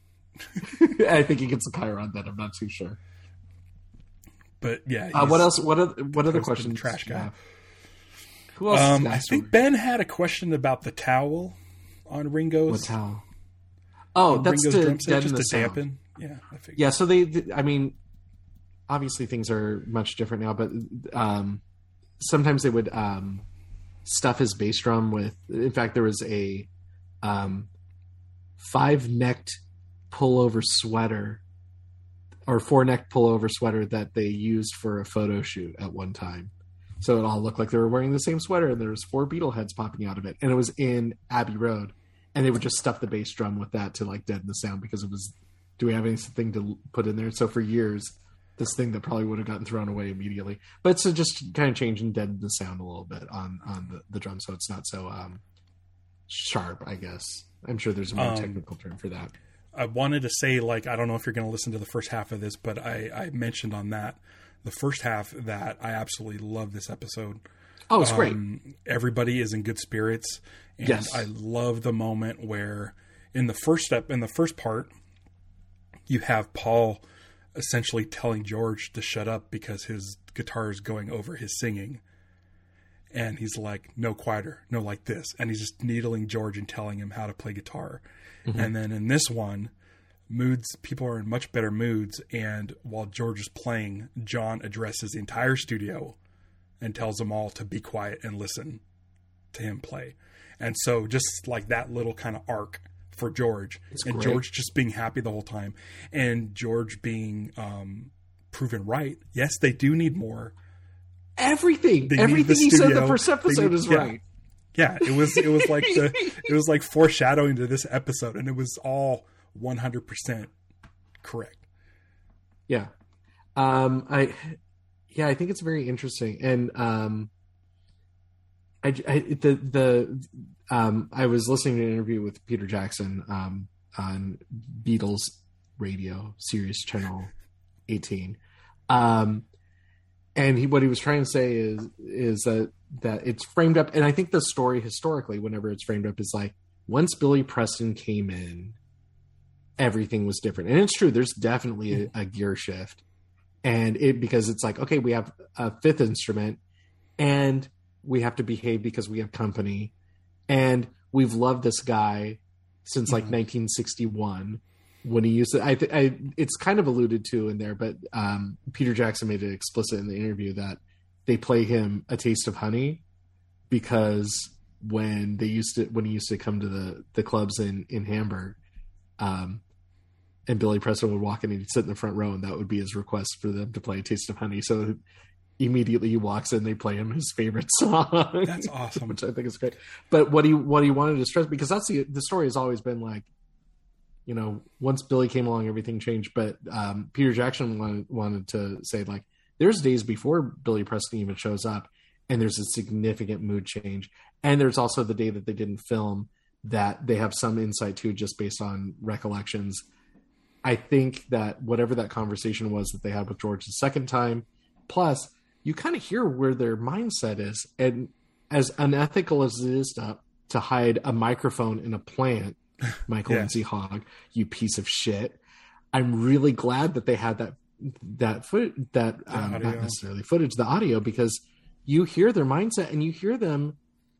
I think he gets a Chiron then. I'm not too sure. But yeah. Uh, what else? What, are, what other questions? Trash guy. Who else? Um, I think Ben had a question about the towel on Ringo's. What towel? Oh, that's Ringo's to drum set, just the to sound. dampen. Yeah. I figured. Yeah. So they, they, I mean, obviously things are much different now, but um, sometimes they would um, stuff his bass drum with, in fact, there was a um, five necked pullover sweater or four necked pullover sweater that they used for a photo shoot at one time. So it all looked like they were wearing the same sweater and there was four Beatle heads popping out of it. And it was in Abbey Road. And they would just stuff the bass drum with that to like deaden the sound because it was, do we have anything to put in there? So for years, this thing that probably would have gotten thrown away immediately, but it's just kind of change and deaden the sound a little bit on, on the, the drum. So it's not so um, sharp, I guess. I'm sure there's a more um, technical term for that. I wanted to say, like, I don't know if you're going to listen to the first half of this, but I, I mentioned on that, the first half, that I absolutely love this episode. Oh, it's um, great. Everybody is in good spirits. And yes. I love the moment where in the first step, in the first part, you have Paul essentially telling George to shut up because his guitar is going over his singing. And he's like, no quieter, no like this. And he's just needling George and telling him how to play guitar. Mm-hmm. And then in this one, moods, people are in much better moods. And while George is playing, John addresses the entire studio and tells them all to be quiet and listen to him play. And so just like that little kind of arc for George, It's and great. George just being happy the whole time, and George being um, proven right. Yes, they do need more. Everything, They need everything the he said in studio. the first They episode need- is yeah. right. Yeah, it was it was like the it was like foreshadowing to this episode, and it was all one hundred percent correct. Yeah. Um, I, yeah, I think it's very interesting. And, um, I, I the, the, um, I was listening to an interview with Peter Jackson, um, on Beatles radio Sirius channel eighteen. Um, and he, what he was trying to say is, is that, that it's framed up. And I think the story historically, whenever it's framed up, is like, once Billy Preston came in, everything was different. And it's true. There's definitely a, a gear shift. And it, because it's like, okay, we have a fifth instrument and we have to behave because we have company. And we've loved this guy since like Mhm. nineteen sixty-one when he used to, I, th- I, it's kind of alluded to in there, but um, Peter Jackson made it explicit in the interview that they play him A Taste of Honey because when they used to, when he used to come to the, the clubs in, in Hamburg, um, and Billy Preston would walk in and he'd sit in the front row, and that would be his request for them to play A Taste of Honey. So immediately he walks in, they play him his favorite song. That's awesome. Which I think is great. But what he what he wanted to stress, because that's the the story has always been like, you know, once Billy came along, everything changed. But um, Peter Jackson wanted, wanted to say, like, there's days before Billy Preston even shows up, and there's a significant mood change. And there's also the day that they didn't film that they have some insight to just based on recollections. I think that whatever that conversation was that they had with George the second time, plus you kind of hear where their mindset is. And as unethical as it is to, to hide a microphone in a plant, Michael Yeah. Lindsay Hogg, you piece of shit. I'm really glad that they had that, that foot, that, um, not audio. necessarily footage, the audio, because you hear their mindset and you hear them.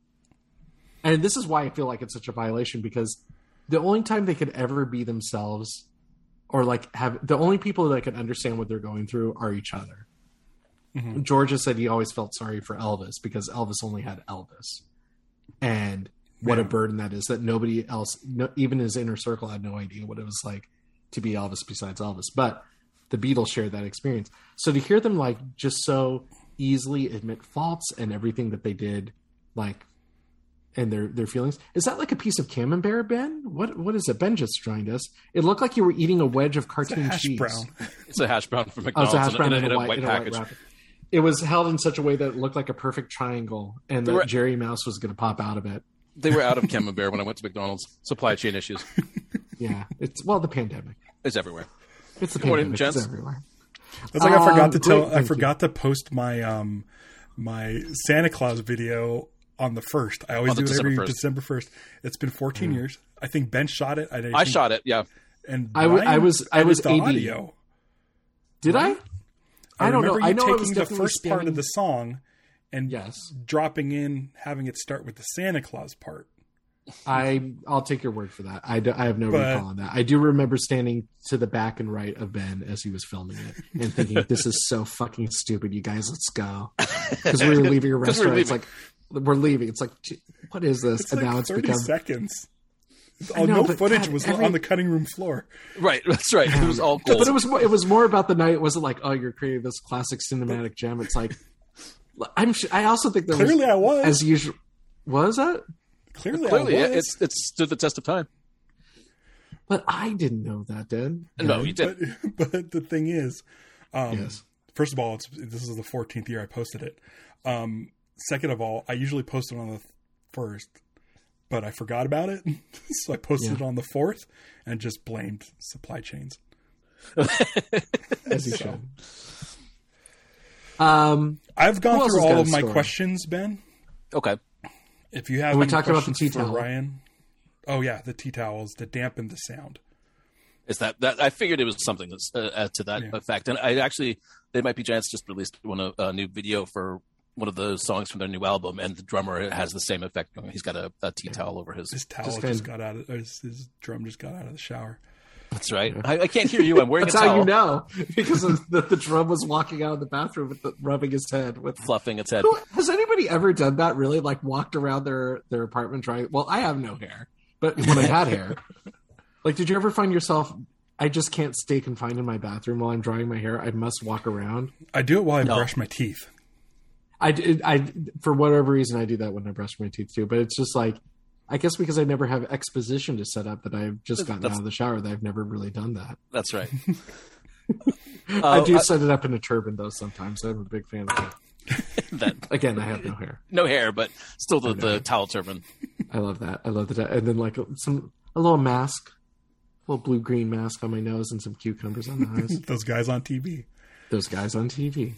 And this is why I feel like it's such a violation, because the only time they could ever be themselves, or like have the only people that can understand what they're going through are each other. Mhm. Georgia said he always felt sorry for Elvis because Elvis only had Elvis, and what Yeah. a burden that is that nobody else, no, even his inner circle, had no idea what it was like to be Elvis besides Elvis. But the Beatles shared that experience. So to hear them like just so easily admit faults and everything that they did, like, and their their feelings. Is that like a piece of camembert, Ben? What what is it? Ben just joined us. It looked like you were eating a wedge of It's a cartoon hash cheese. brown. It's a hash brown from Oh, McDonald's it's a hash brown in, a, in, in a, a white, white in a white package. wrapper. It was held in such a way that it looked like a perfect triangle, and that Right. Jerry Mouse was going to pop out of it. They were out of camembert when I went to McDonald's. Supply chain issues. Yeah, it's well the pandemic. It's everywhere. It's the Good morning, pandemic. gents. It's everywhere. It's like I forgot Um, to tell. great, I thank forgot to post my um my Santa Claus video on the first. I always On the do it December every first. December first. It's been fourteen years. I think Ben shot it. I, I think- shot it. Yeah. And I w- I Brian was- I edited was the A D. audio. Did Right? I? I don't know. remember I you know I was taking the definitely first part of standing- the song and Yes, dropping in, having it start with the Santa Claus part. I I'll take your word for that. I, do, I have no But- recall on that. I do remember standing to the back and right of Ben as he was filming it and thinking, "This is so fucking stupid, you guys. Let's go." Because we were leaving a 'Cause we were restaurant. It's leaving. like we're leaving. It's like, gee, what is this? It's and like now it's thirty become. seconds. I Oh, know, no but footage God, was every- on the cutting room floor. Right. That's right. It was all gold. But it was more, it was more about the night. It wasn't like, oh, you're creating this classic cinematic gem. It's like, I'm. su- I also think there Clearly, was, I was. as usual. Was that? Clearly, Clearly, I it, was. it's it stood the test of time. But I didn't know that, Dan. No, you did. But, but the thing is, um, Yes. first of all, it's, this is the fourteenth year I posted it. Um, second of all, I usually post it on the first, but I forgot about it. So I posted Yeah. it on the fourth and just blamed supply chains. As you So, should. Um, I've gone Who else through has all got of a my story? questions, Ben. Okay. If you have And we any talked about the questions tea for towel. Ryan. Oh, yeah, the tea towels to dampen the sound. Is that that? I figured it was something that's, uh, uh, to that Yeah. effect. And I actually, They Might Be Giants just released one a, a new video for one of the songs from their new album, and the drummer has the same effect going. He's got a, a tea towel over his. His towel Just just, kinda- got out of his, his drum just got out of the shower. That's right. I, I can't hear you. I'm wearing That's a how towel. you know, because of the, the drum was walking out of the bathroom with the, rubbing his head with Fluffing its head. Who, has anybody ever done that? Really, like walked around their their apartment drying? Well, I have no hair, but when I had hair, like, did you ever find yourself? I just can't stay confined in my bathroom while I'm drying my hair. I must walk around. I do it while I No. brush my teeth. I, did- I for whatever reason I do that when I brush my teeth too. But it's just like, I guess because I never have exposition to set up that I've just gotten That's- out of the shower that I've never really done that. That's right. I Uh, do I- set it up in a turban though sometimes. I'm a big fan of that. that Again, I have no hair. no hair, but still the, No the hair. towel turban. I love that. I love that. And then like some a little mask, a little blue green mask on my nose, and some cucumbers on the eyes. Those guys on T V. Those guys on T V.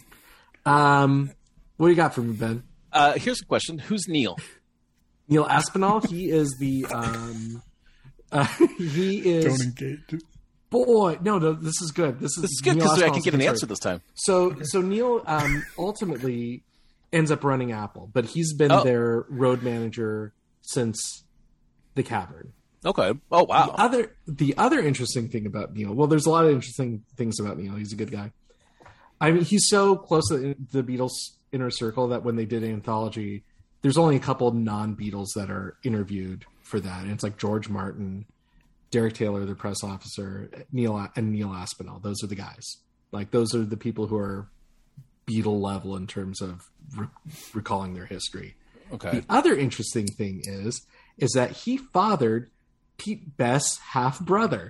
Um, what do you got for me, Ben? Uh, here's a question: who's Neil? Neil Aspinall. He is the. Um, uh, he Don't is engage. boy. No, no. This is good. This is This is good Neil because I Aspinall's can get an good answer story. this time. So, so Neil um, ultimately ends up running Apple, but he's been Oh. their road manager since the Cavern. Okay. Oh The wow. other, the other interesting thing about Neil, well, there's a lot of interesting things about Neil. He's a good guy. I mean, he's so close to the Beatles inner circle that when they did Anthology, there's only a couple non-Beatles that are interviewed for that. And it's like George Martin, Derek Taylor, the press officer, Neil and Neil Aspinall. Those are the guys. Like those are the people who are Beatle level in terms of re- recalling their history. Okay. The other interesting thing is, is that he fathered Pete Best's half brother,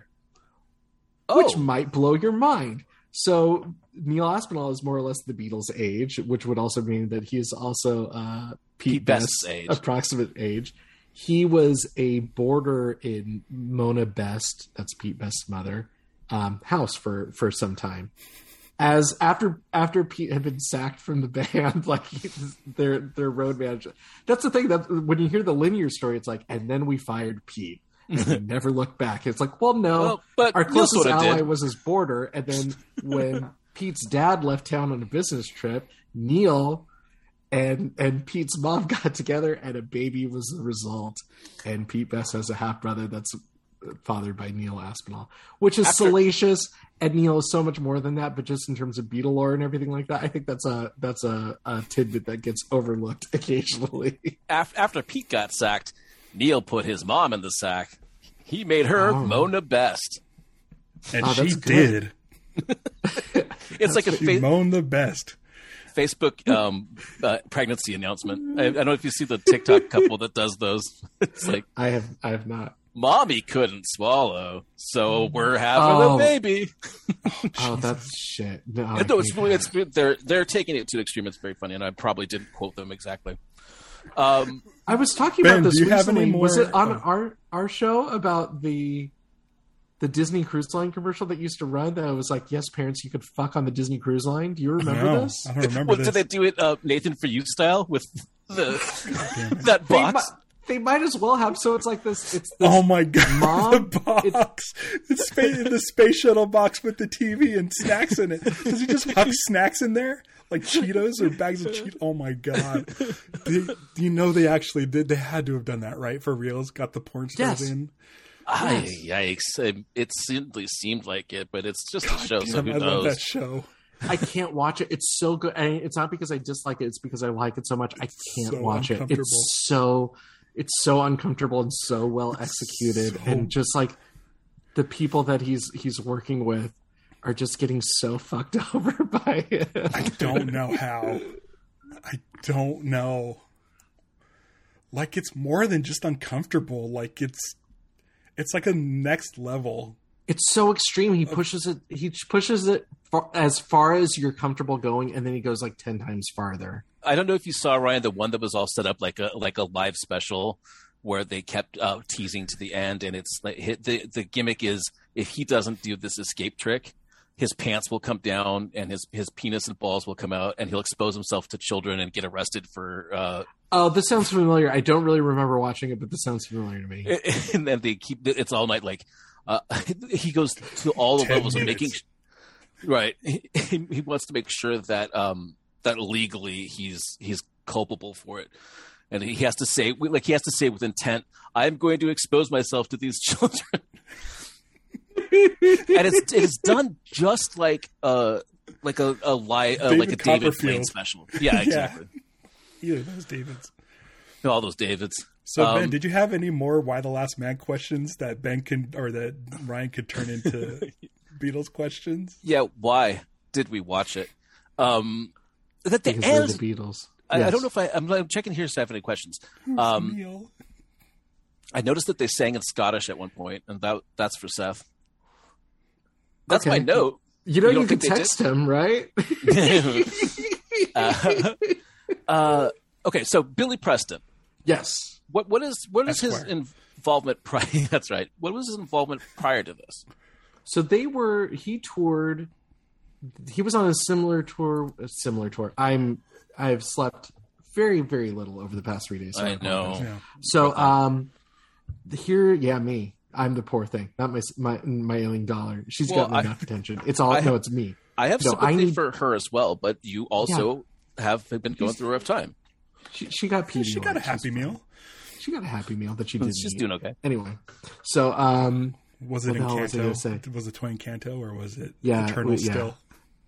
Oh. which might blow your mind. So Neil Aspinall is more or less the Beatles' age, which would also mean that he is also uh, Pete, Pete Best's Best's age. approximate age. He was a boarder in Mona Best, that's Pete Best's mother, um, house for for some time. As after after Pete had been sacked from the band, like he, their their road manager. That's the thing that when you hear the linear story, it's like, and then we fired Pete. And he never looked back. It's like, well, no, Well, but our Neil closest sorta ally did. was his boarder. And then when Pete's dad left town on a business trip, Neil and and Pete's mom got together, and a baby was the result. And Pete Best has a half brother that's fathered by Neil Aspinall, which is After- salacious. And Neil is so much more than that. But just in terms of Beatle lore and everything like that, I think that's a that's a, a tidbit that gets overlooked occasionally. Af- After Pete got sacked, Neil put his mom in the sack. He made her Oh. Mona Best. And Oh, she that's good. did. It's like a She fa- moaned the best. Facebook um, uh, pregnancy announcement. I, I don't know if you see the TikTok couple that does those. It's like, I have I have not. mommy couldn't swallow, so we're having Oh. a baby. Oh, that's shit. No, I No, it's hate really, that. it's they're they're taking it to the extreme. It's very funny, and I probably didn't quote them exactly. Um, I was talking Ben, about this do you have recently. any Was more- it on oh. our our show about the the Disney Cruise Line commercial that used to run? That was like, yes, parents, you could fuck on the Disney Cruise Line. Do you remember No, this? I don't remember well, this. did they do it uh, Nathan for You style with the damn it. that They, box? mi- they might as well have. So it's like this. It's this Oh my god! Mom, the box, the space, the space shuttle box with the T V and snacks in it. Does he just have snacks in there, like Cheetos or bags of Cheetos? Oh my god! They, you know they actually did. They had to have done that, right? For reals, got the porn stars Yes. in. Ay, yikes! It, it simply seemed like it, but it's just a show, so Damn, who I love that knows? show. I can't watch it. It's so good. And it's not because I dislike it. It's because I like it so much. I can't So watch it. uncomfortable. It's so, it's so uncomfortable and so well executed. so- And just like the people that he's, he's working with are just getting so fucked over by it. I don't know how. I don't know. Like it's more than just uncomfortable. Like it's, it's like a next level. It's so extreme. He pushes it, he pushes it far, as far as you're comfortable going. And then he goes like ten times farther. I don't know if you saw, Ryan, the one that was all set up like a like a live special where they kept uh, teasing to the end, and it's like hit, the the gimmick is if he doesn't do this escape trick, his pants will come down and his his penis and balls will come out, and he'll expose himself to children and get arrested for. Uh, Oh, this sounds familiar. I don't really remember watching it, but this sounds familiar to me. and then they keep it's all night like uh, he goes to all the Ten levels of minutes. making right. He, he wants to make sure that um that legally he's he's culpable for it. And he has to say, like he has to say with intent, "I'm going to expose myself to these children." and it's it is done just like uh like a a li- uh, like a David Blaine special. Yeah, exactly. Yeah. Either those Davids. All those Davids. So um, Ben, did you have any more Why the Last Man questions that Ben can or that Ryan could turn into Beatles questions? Yeah. Why did we watch it? Um, that the, because they're the Beatles. I, Yes. I don't know if I. I'm, I'm checking here. So I have any questions? Who's Um, Neil? I noticed that they sang in Scottish at one point, and that that's for Seth. That's Okay. my note. You know, You you, don't can think they text him, right? uh, uh, okay, so Billy Preston. Yes. What what is what is his Esquire. involvement prior? That's right. What was his involvement prior to this? So they were. He toured. He was on a similar tour. A similar tour. I'm. I've slept very, very little over the past three days. so I apologize. know. Yeah. So, um, here, yeah, me. I'm the poor thing, not my my my ailing dollar. She's Well, got me I- enough attention. It's all I no, have- it's me. I have No, sympathy I need- for her as well, but you also have been going through a rough time. She, she got P D. She got a Happy Meal. She got a Happy Meal that she didn't. She's eat. doing okay. Anyway, so um, Was it What in the hell was I Canto? gonna say? Was it Twain Canto or was it Yeah, Eternal we- yeah. Still?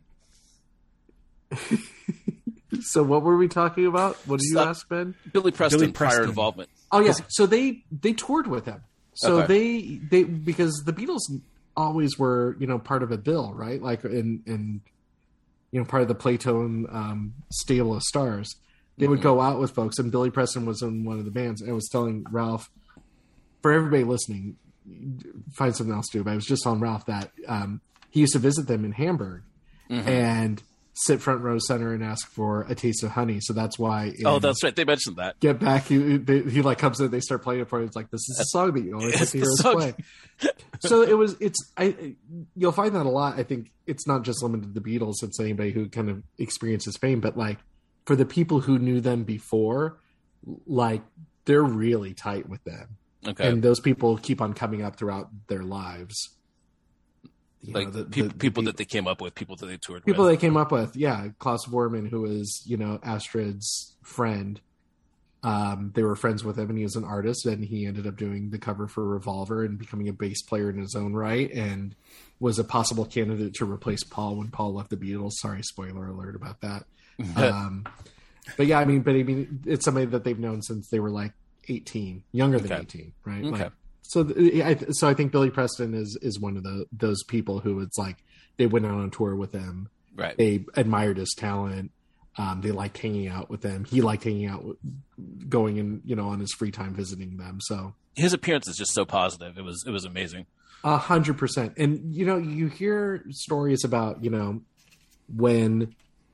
so what were we talking about? What did you So- ask, Ben? Billy Preston, Billy prior Preston. involvement. Oh yeah, so they they toured with him. So Okay. they they because the Beatles always were, you know, part of a bill, right? Like in in you know, part of the Playtone um, stable of stars. They would go out with folks, and Billy Preston was in one of the bands. And I was telling Ralph, for everybody listening, find something else to do. But I was just telling Ralph that um, he used to visit them in Hamburg and sit front row center and ask for A Taste of Honey. So that's why. in Oh, that's right. They mentioned that. Get Back, he, they, he like comes in, they start playing it for him. It's like, this is a song that you always like It's to the hear us song. play. So it was, it's, I, you'll find that a lot. I think it's not just limited to the Beatles. It's anybody who kind of experiences fame, but like for the people who knew them before, like they're really tight with them. Okay. And those people keep on coming up throughout their lives. You like know, the- peop the- the people peop- that they came up with, people that they toured people with. they came up with, yeah, Klaus Vorman, who is, you know, Astrid's friend. Um, they were friends with him, and he was an artist, and he ended up doing the cover for Revolver and becoming a bass player in his own right, and was a possible candidate to replace Paul when Paul left the Beatles. Sorry, spoiler alert about that. um, but yeah, I mean, but I mean, it's somebody that they've known since they were like eighteen, younger than Okay. eighteen, right? Okay. Like, so, th- I, so I think Billy Preston is is one of the those people who it's like they went out on tour with him. Right. They admired his talent. Um, they liked hanging out with them. He liked hanging out, with, going and you know on his free time visiting them. So His appearance is just so positive. It was it was amazing. a hundred percent. And you know, you hear stories about you know when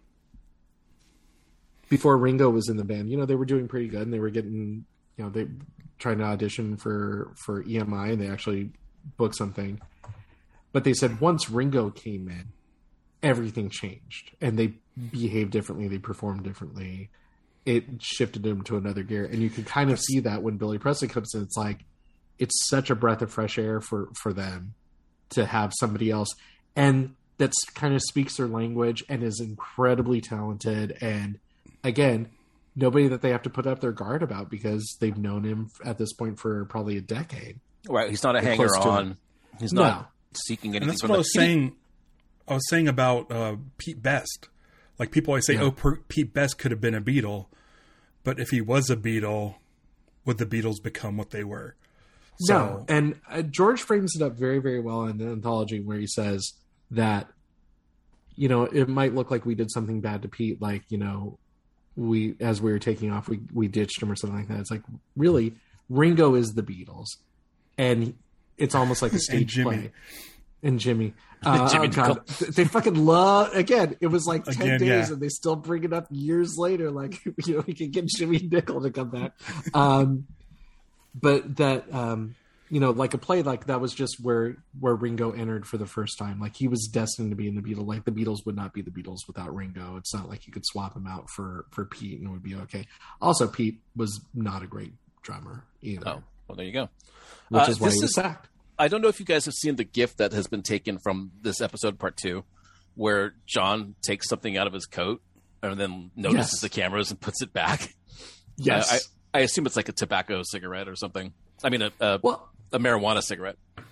before Ringo was in the band, you know they were doing pretty good, and they were getting you know they trying to audition for for E M I, and they actually booked something. But they said once Ringo came in, everything changed, and they behaved differently. They performed differently. It shifted them to another gear, and you can kind of see that when Billy Preston comes in. It's like it's such a breath of fresh air for for them to have somebody else, and that's kind of speaks their language and is incredibly talented. And again, nobody that they have to put up their guard about because they've known him at this point for probably a decade. Right. He's not a They're hanger close to on. it. He's No. not seeking anything And that's from what I them. was saying. I was saying about uh, Pete Best. Like people always say, Yeah. "Oh, per- Pete Best could have been a Beatle," but if he was a Beatle, would the Beatles become what they were? So, No, and uh, George frames it up very, very well in the anthology where he says that, you know, it might look like we did something bad to Pete, like, you know, we, as we were taking off, we, we ditched him or something like that. It's like, really, Ringo is the Beatles. And it's almost like a stage Jimmy. play. And Jimmy. Uh, Jimmy oh, God. They fucking love, again, it was like ten Again, days yeah. and they still bring it up years later. Like, you know, we can get Jimmy Nickel to come back. Um, but that um you know like a play like that was just where where Ringo entered for the first time. Like he was destined to be in the Beatles. Like the Beatles would not be the Beatles without Ringo. It's not like you could swap him out for for Pete and it would be okay. Also, Pete was not a great drummer either, Oh, well, there you go. which Uh, is why this he was is- sacked. I don't know if you guys have seen the GIF that has been taken from this episode, part two, where John takes something out of his coat and then notices Yes. the cameras and puts it back. Yes. I, I, I assume it's like a tobacco cigarette or something. I mean, a, a, Well, a marijuana cigarette.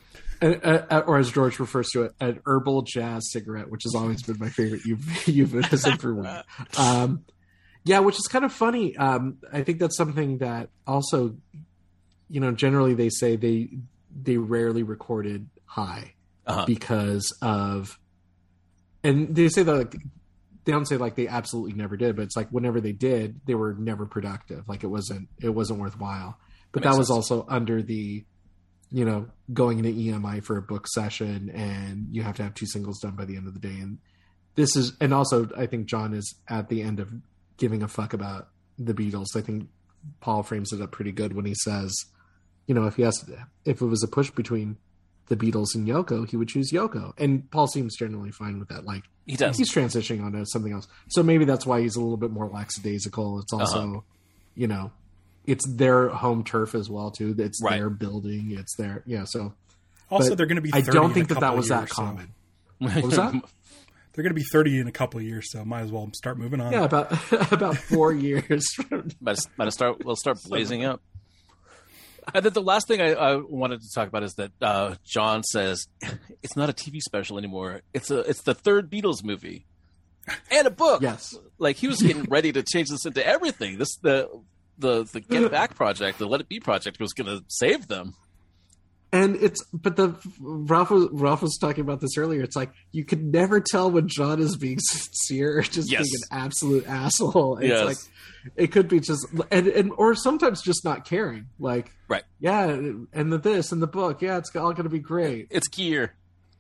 uh, or as George refers to it, an herbal jazz cigarette, which has always been my favorite euphemism for weed. Um, yeah, which is kind of funny. Um, I think that's something that also, you know, generally they say they they rarely recorded high uh-huh. because of, and they say that like, they don't say like they absolutely never did, but it's like whenever they did, they were never productive. Like it wasn't it wasn't worthwhile. But that, that was sense. Also under the, you know, going into E M I for a book session, and you have to have two singles done by the end of the day. And this is, and also I think John is at the end of giving a fuck about the Beatles. I think Paul frames it up pretty good when he says, you know, if he has, if it was a push between the Beatles and Yoko, he would choose Yoko. And Paul seems generally fine with that. Like he does. He's transitioning onto something else. So maybe that's why he's a little bit more lackadaisical. It's also, uh-huh. you know, it's their home turf as well too. It's right. their building. It's their, yeah. So also they're going to be, I don't think that that was that common. So. What was that? They're going to be thirty in a couple of years, so might as well start moving on. Yeah, about about four years. might, might start. We'll start blazing up. And then the last thing I, I wanted to talk about is that uh, John says it's not a T V special anymore. It's a it's the third Beatles movie and a book. Yes, like he was getting ready to change this into everything. This the the the Get Back project, the Let It Be project, was going to save them. And it's, but the Ralph was, Ralph was talking about this earlier. It's like you could never tell when John is being sincere or just yes. being an absolute asshole. It's yes. like it could be just, and, and or sometimes just not caring. Like, right, yeah, and the this and the book, yeah, it's all going to be great. It's gear.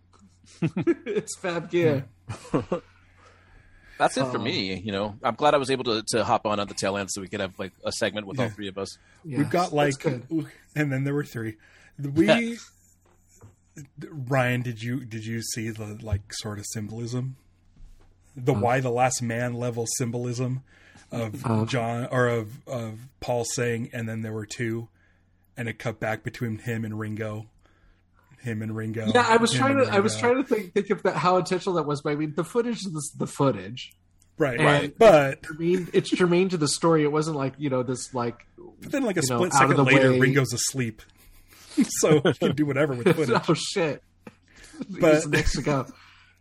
It's Fab Gear. That's it for um, me. You know, I'm glad I was able to, to hop on at the tail end so we could have like a segment with yeah. all three of us. Yes, we've got like, and then there were three. We, Ryan, did you did you see the like sort of symbolism, the uh, why the last man level symbolism of uh, John or of of Paul saying, and then there were two, and it cut back between him and Ringo, him and Ringo. Yeah, I was trying to I was trying to think think of that, how intentional that was. But I mean, the footage is the footage, right? And right, but I mean, it's germane to the story. It wasn't like you know this like. But then, like a split know, second later, way. Ringo's asleep. So you can do whatever with footage. Oh shit! But next to go.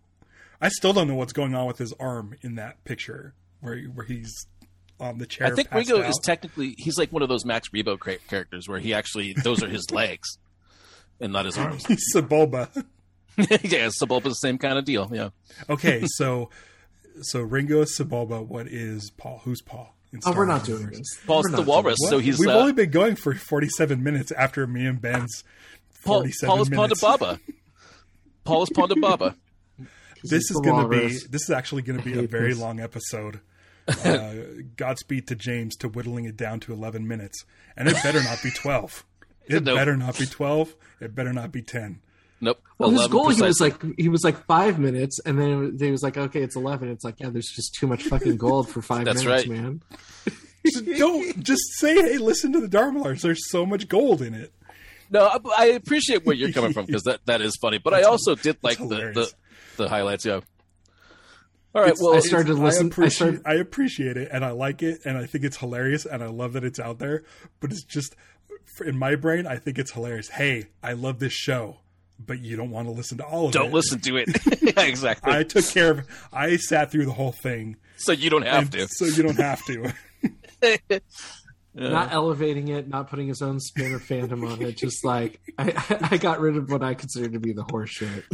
I still don't know what's going on with his arm in that picture where where he's on the chair. I think Ringo out. is technically he's like one of those Max Rebo characters where he actually those are his legs and not his arms. He's Sebulba. Yeah, Sebulba's the same kind of deal. Yeah. Okay, so so Ringo is Sebulba. What is Paul? Who's Paul? Oh, we're not doing this. Paul's the walrus, so he's. We've uh, only been going for forty-seven minutes after me and Ben's forty-seven Paul, Paul is minutes. Ponda Baba. Paul is Ponda Baba. This is going to be. This is actually going to be a very this. long episode. Uh, Godspeed to James to whittling it down to eleven minutes, and it better not be twelve. It nope. better not be twelve. It better not be ten. Nope. Well, his goal precisely. he was like he was like five minutes, and then he was like, okay, it's eleven. It's like, yeah, there's just too much fucking gold for five That's minutes, right. man. Just don't just say, hey, listen to the Dharmalars. There's so much gold in it. No, I, I appreciate where you're coming from because that, that is funny. But That's I also did like the, the the highlights. Yeah. All right. It's, well, I started to listen. I appreciate, I, started, I appreciate it, and I like it, and I think it's hilarious, and I love that it's out there. But it's just in my brain, I think it's hilarious. Hey, I love this show. But you don't want to listen to all of don't it. Don't listen to it. Yeah, exactly. I took care of it. I sat through the whole thing. So you don't have to. So you don't have to. uh, not elevating it, not putting his own spin or fandom on it. Just like, I, I got rid of what I consider to be the horse shit.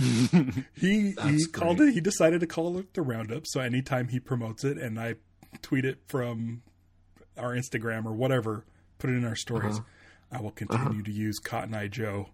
he he called it, he decided to call it the Roundup. So anytime he promotes it and I tweet it from our Instagram or whatever, put it in our stories, uh-huh. I will continue uh-huh. to use Cotton Eye Joe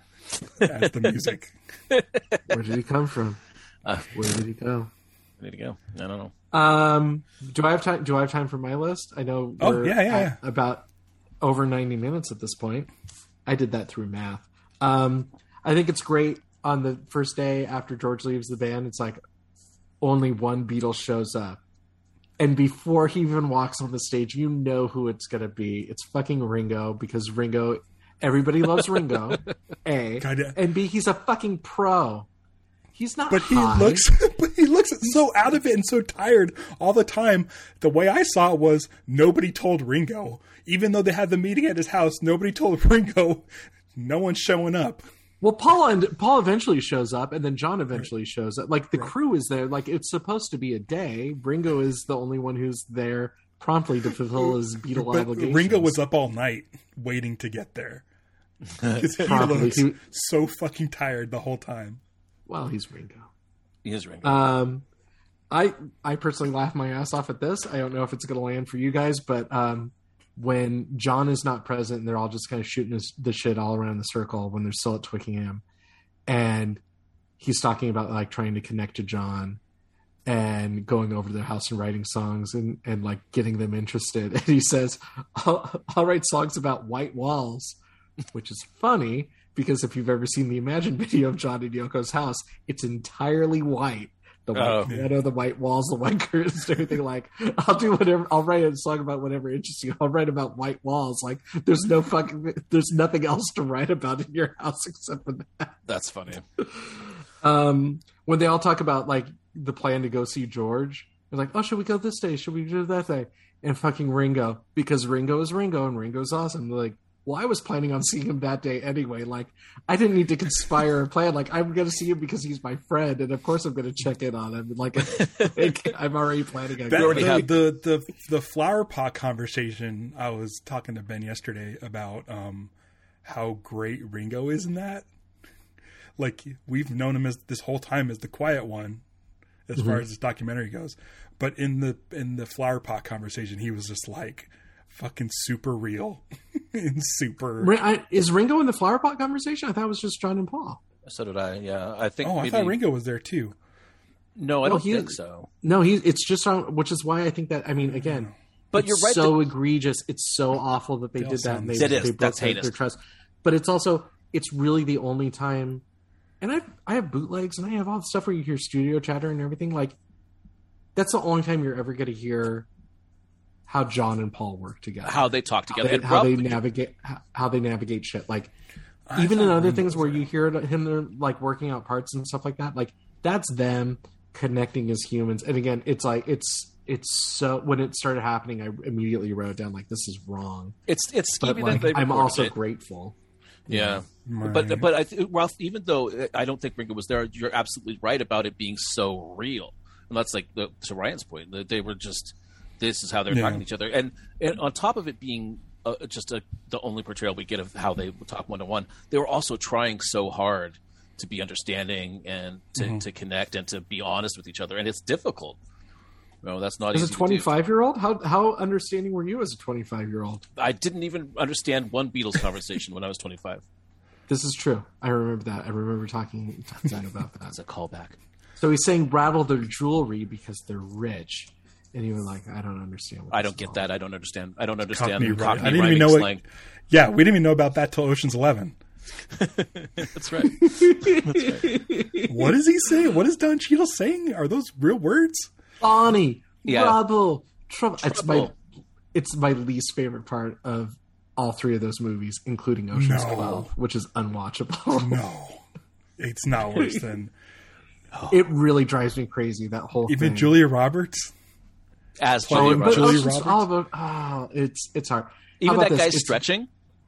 as the music. Where did he come from? Uh, Where did he go? Where did he go? I don't know. Um, do I have time? Do I have time for my list? I know. Oh we're yeah, yeah, yeah. About over ninety minutes at this point. I did that through math. Um, I think it's great on the first day after George leaves the band. It's like only one Beatle shows up, and before he even walks on the stage, you know who it's gonna be. It's fucking Ringo, because Ringo. Everybody loves Ringo. A Kinda. And B. He's a fucking pro. He's not. But high. he looks. But he looks so out of it and so tired all the time. The way I saw it was nobody told Ringo, even though they had the meeting at his house. Nobody told Ringo. No one's showing up. Well, Paul and Paul eventually shows up, and then John eventually shows up. Like the right. crew is there. Like it's supposed to be a day. Ringo is the only one who's there promptly to fulfill his Beatle but obligations. Ringo was up all night waiting to get there because he looks he, so fucking tired the whole time. Well, he's Ringo. He is Ringo. Um, I I personally laugh my ass off at this. I don't know if it's going to land for you guys, but um. when John is not present and they're all just kind of shooting his, the shit all around the circle when they're still at Twickenham, and he's talking about like trying to connect to John and going over to their house and writing songs and, and like getting them interested. And he says, I'll, I'll write songs about white walls, which is funny because if you've ever seen the Imagine video of John and Yoko's house, it's entirely white. The white oh. piano, the white walls, the white curtains, everything. Like, I'll do whatever. I'll write a song about whatever interests you. I'll write about white walls. Like, there's no fucking, there's nothing else to write about in your house except for that. That's funny. Um, when they all talk about like the plan to go see George, they're like, "Oh, should we go this day? Should we do that day?" And fucking Ringo, because Ringo is Ringo and Ringo's awesome. They're like, well, I was planning on seeing him that day anyway. Like, I didn't need to conspire or plan. Like, I'm going to see him because he's my friend, and of course I'm going to check in on him. Like, like I'm already planning on that, going. The, have... the the the flower pot conversation. I was talking to Ben yesterday about um, how great Ringo is in that. Like, we've known him as this whole time as the quiet one, as mm-hmm. far as this documentary goes. But in the in the flower pot conversation, he was just like fucking super real and super. I, is Ringo in the flower pot conversation? I thought it was just John and Paul. So did I. Yeah, I think. Oh, maybe... I thought Ringo was there too. No, I well, don't he, think so. No, he. It's just on, which is why I think that. I mean, again, but you're right. So that... egregious. It's so awful that they, they did that. And they, it is. They That's heinous. Their trust. But it's also. It's really the only time. And I I have bootlegs and I have all the stuff where you hear studio chatter and everything. Like, that's the only time you're ever going to hear how John and Paul work together, how they talk together, how they, how they navigate, how they navigate shit. Like, I even in other things where you hear him, they're like working out parts and stuff like that. Like, that's them connecting as humans. And again, it's like it's it's so when it started happening, I immediately wrote down like, this is wrong. It's it's but, like, I'm also it. grateful. Yeah, right. but but I th- Ralph, even though I don't think Ringo was there, you're absolutely right about it being so real. And that's like the, to Ryan's point, that they were just, this is how they're yeah. talking to each other. And, and on top of it being uh, just a, the only portrayal we get of how they talk one-to-one, they were also trying so hard to be understanding and to, mm-hmm. to connect and to be honest with each other. And it's difficult. No, that's not as easy a twenty-five-year-old? How how understanding were you as a twenty-five-year-old? I didn't even understand one Beatles conversation when I was twenty-five. This is true. I remember that. I remember talking to Zen about that. That's a callback. So he's saying rattle their jewelry because they're rich. And he was like, I don't understand. What I don't get called. that. I don't understand. I don't understand. Cockney, Cockney I didn't even know slang. it. Yeah, we didn't even know about that till Ocean's Eleven. That's right. That's right. What is he saying? What is Don Cheadle saying? Are those real words? Bonnie, yeah. Rubble, trouble. trouble. It's my, it's my least favorite part of all three of those movies, including Ocean's no. twelve, which is unwatchable. No, it's not worse than. Oh. It really drives me crazy, that whole Even thing. Julia Roberts? As Julia, Julia Roberts. Julia Ocean's, Roberts? all of it, oh, it's, it's hard. Even How that about guy this? stretching?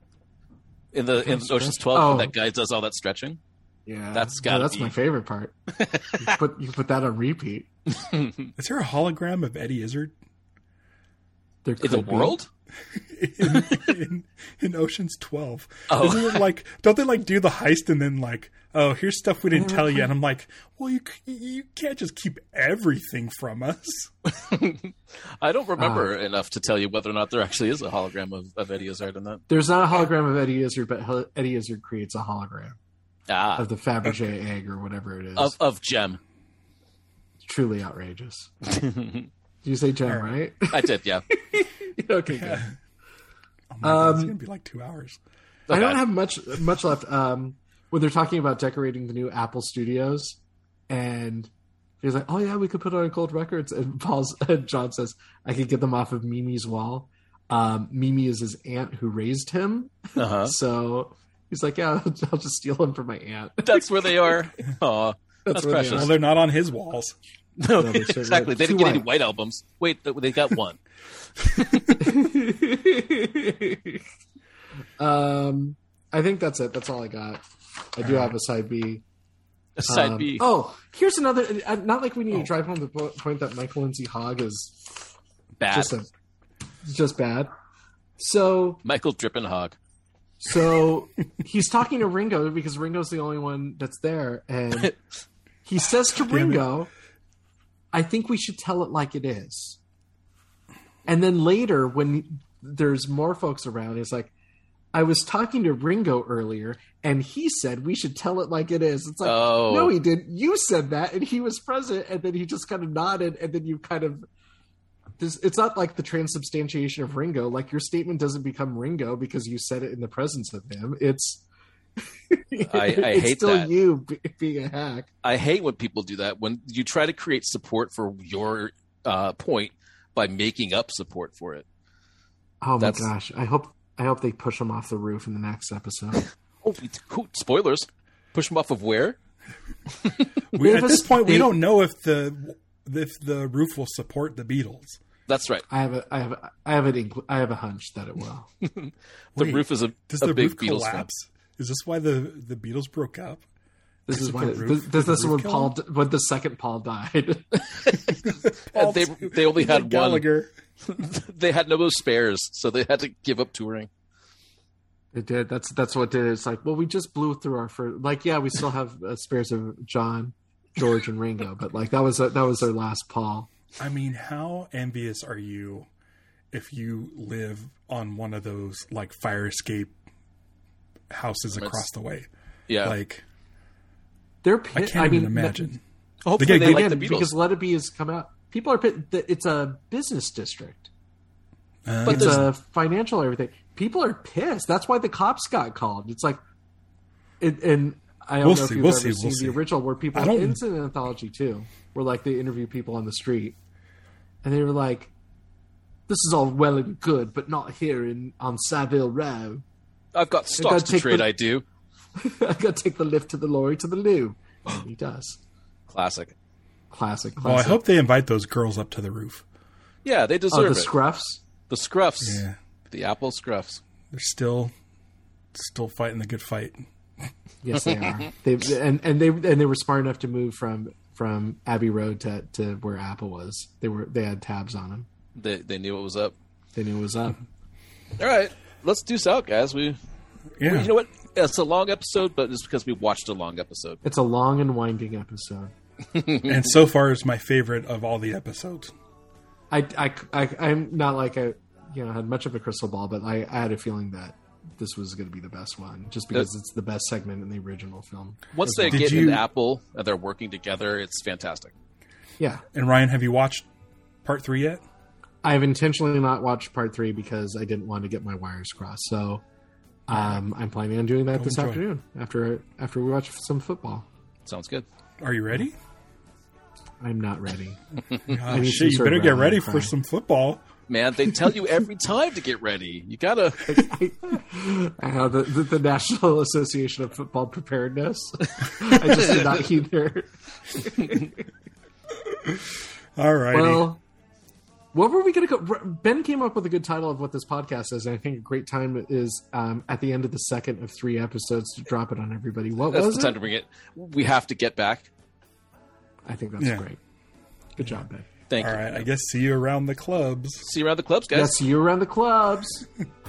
In the in Ocean's twelve, oh. that guy does all that stretching? Yeah. That's got oh, That's be. my favorite part. you, can put, you can put that on repeat. Is there a hologram of Eddie Izzard? There in the be. world? in, in, in Ocean's twelve. Oh. Isn't it like, don't they like do the heist and then like, oh, here's stuff we didn't tell you. And I'm like, well, you you can't just keep everything from us. I don't remember uh, enough to tell you whether or not there actually is a hologram of, of Eddie Izzard in that. There's not a hologram of Eddie Izzard, but Eddie Izzard creates a hologram ah. of the Fabergé okay. egg or whatever it is. Of, of Jem. Truly outrageous. Did you say Jem, right? I did, yeah. Okay, yeah. good. Oh my God, um, it's going to be like two hours. I don't have much much left. Um, when they're talking about decorating the new Apple Studios, and he's like, "Oh yeah, we could put on Cold Records." And Paul's and John says, "I could get them off of Mimi's wall." Um, Mimi is his aunt who raised him, uh-huh. so he's like, "Yeah, I'll just steal them from my aunt." That's where they are. Aw, that's, that's precious. They well, they're not on his walls. No, no exactly. They didn't get white. any white albums. Wait, they got one. um, I think that's it. That's all I got. I do have a side B. A side Um, B. Oh, here's another. uh, Not like we need to drive home the po- point that Michael Lindsay Hogg is Bad. just a, just bad. So Michael Drippin Hogg. So he's talking to Ringo because Ringo's the only one that's there, and he says to Ringo, "I think we should tell it like it is." And then later, when there's more folks around, he's like, "I was talking to Ringo earlier, and he said we should tell it like it is." It's like, Oh. no, he didn't. You said that, and he was present, and then he just kind of nodded, and then you kind of. This, it's not like the transubstantiation of Ringo. Like, your statement doesn't become Ringo because you said it in the presence of him. It's I, I it's hate still that. you be, being a hack. I hate when people do that. When you try to create support for your uh, point by making up support for it. Oh my That's- gosh! I hope I hope they push him off the roof in the next episode. Oh, cool. Spoilers. Push them off of where? We, They at have this a- point, we they- don't know if the if the roof will support the Beatles. That's right. I have a I have a, I have an incl- I have a hunch that it will. The Wait, roof is a, Does a the big roof Beatles fan. collapse? Is this why the, the Beatles broke up? This is Except when the it, roof- this, this the is when roof Paul killed? d- when the second Paul died. And they they only had one. Gallagher. They had no spares, so they had to give up touring. It did. That's that's what did it. It's like, well, we just blew through our first. Like, yeah, we still have uh, spares of John, George, and Ringo, but like that was a, that was their last Paul. I mean, how envious are you if you live on one of those like fire escape houses That's- across the way? Yeah. Like, They're. I Pit- can't I even mean, imagine. Hopefully They they, get- like again, the Beatles. because Let It Be has come out. People are. Pit- it's a business district. Uh, But It's there's- a financial everything. People are pissed. That's why the cops got called. It's like, it, and I don't We'll know if see, you've we'll ever see, seen we'll the see. original where people. I don't- It's an anthology too, where like they interview people on the street, and they were like, "This is all well and good, but not here in on Savile Row. I've got gotta stocks to take trade, the- I do. I got to take the lift to the lorry to the loo." And he does. Classic. Classic. classic. well, I hope they invite those girls up to the roof. Yeah, they Oh, deserve the it. scruffs. the Scruffs. Yeah, The Apple Scruffs. they're still still fighting the good fight. Yes, they are. They and, and they and they were smart enough to move from from Abbey Road to, to where Apple was. They were they had tabs on them. They they knew what was up. They knew it was up. All right, let's deuce out, guys. We, Yeah, we you know what? It's a long episode, but it's because we watched a long episode. It's a long and winding episode. and so far is my favorite of all the episodes. I, I, I I'm not like a you know had much of a crystal ball, but I, I had a feeling that this was going to be the best one, just because it's the best segment in the original film. Once as they well. get Did in you- Apple and they're working together, it's fantastic. Yeah, And Ryan, have you watched part three yet? I have intentionally not watched part three because I didn't want to get my wires crossed. So um, I'm planning on doing that Go this enjoy. afternoon after after we watch some football. Sounds good. Are you ready? I'm not ready. Oh, need shit, some you sort better of get rallying ready cry. for some football. Man, they tell you every time to get ready. You gotta. I know the, the, the National Association of Football Preparedness. I just did not heed their. All righty. Well, what were we going to go? Ben came up with a good title of what this podcast is, and I think a great time is um, at the end of the second of three episodes to drop it on everybody. What That's was the it? time to bring it. We have to get back. I think that's Yeah. great. Good job, Ben. Thank All you. right, I guess see you around the clubs. See you around the clubs, guys. Yeah, see you around the clubs.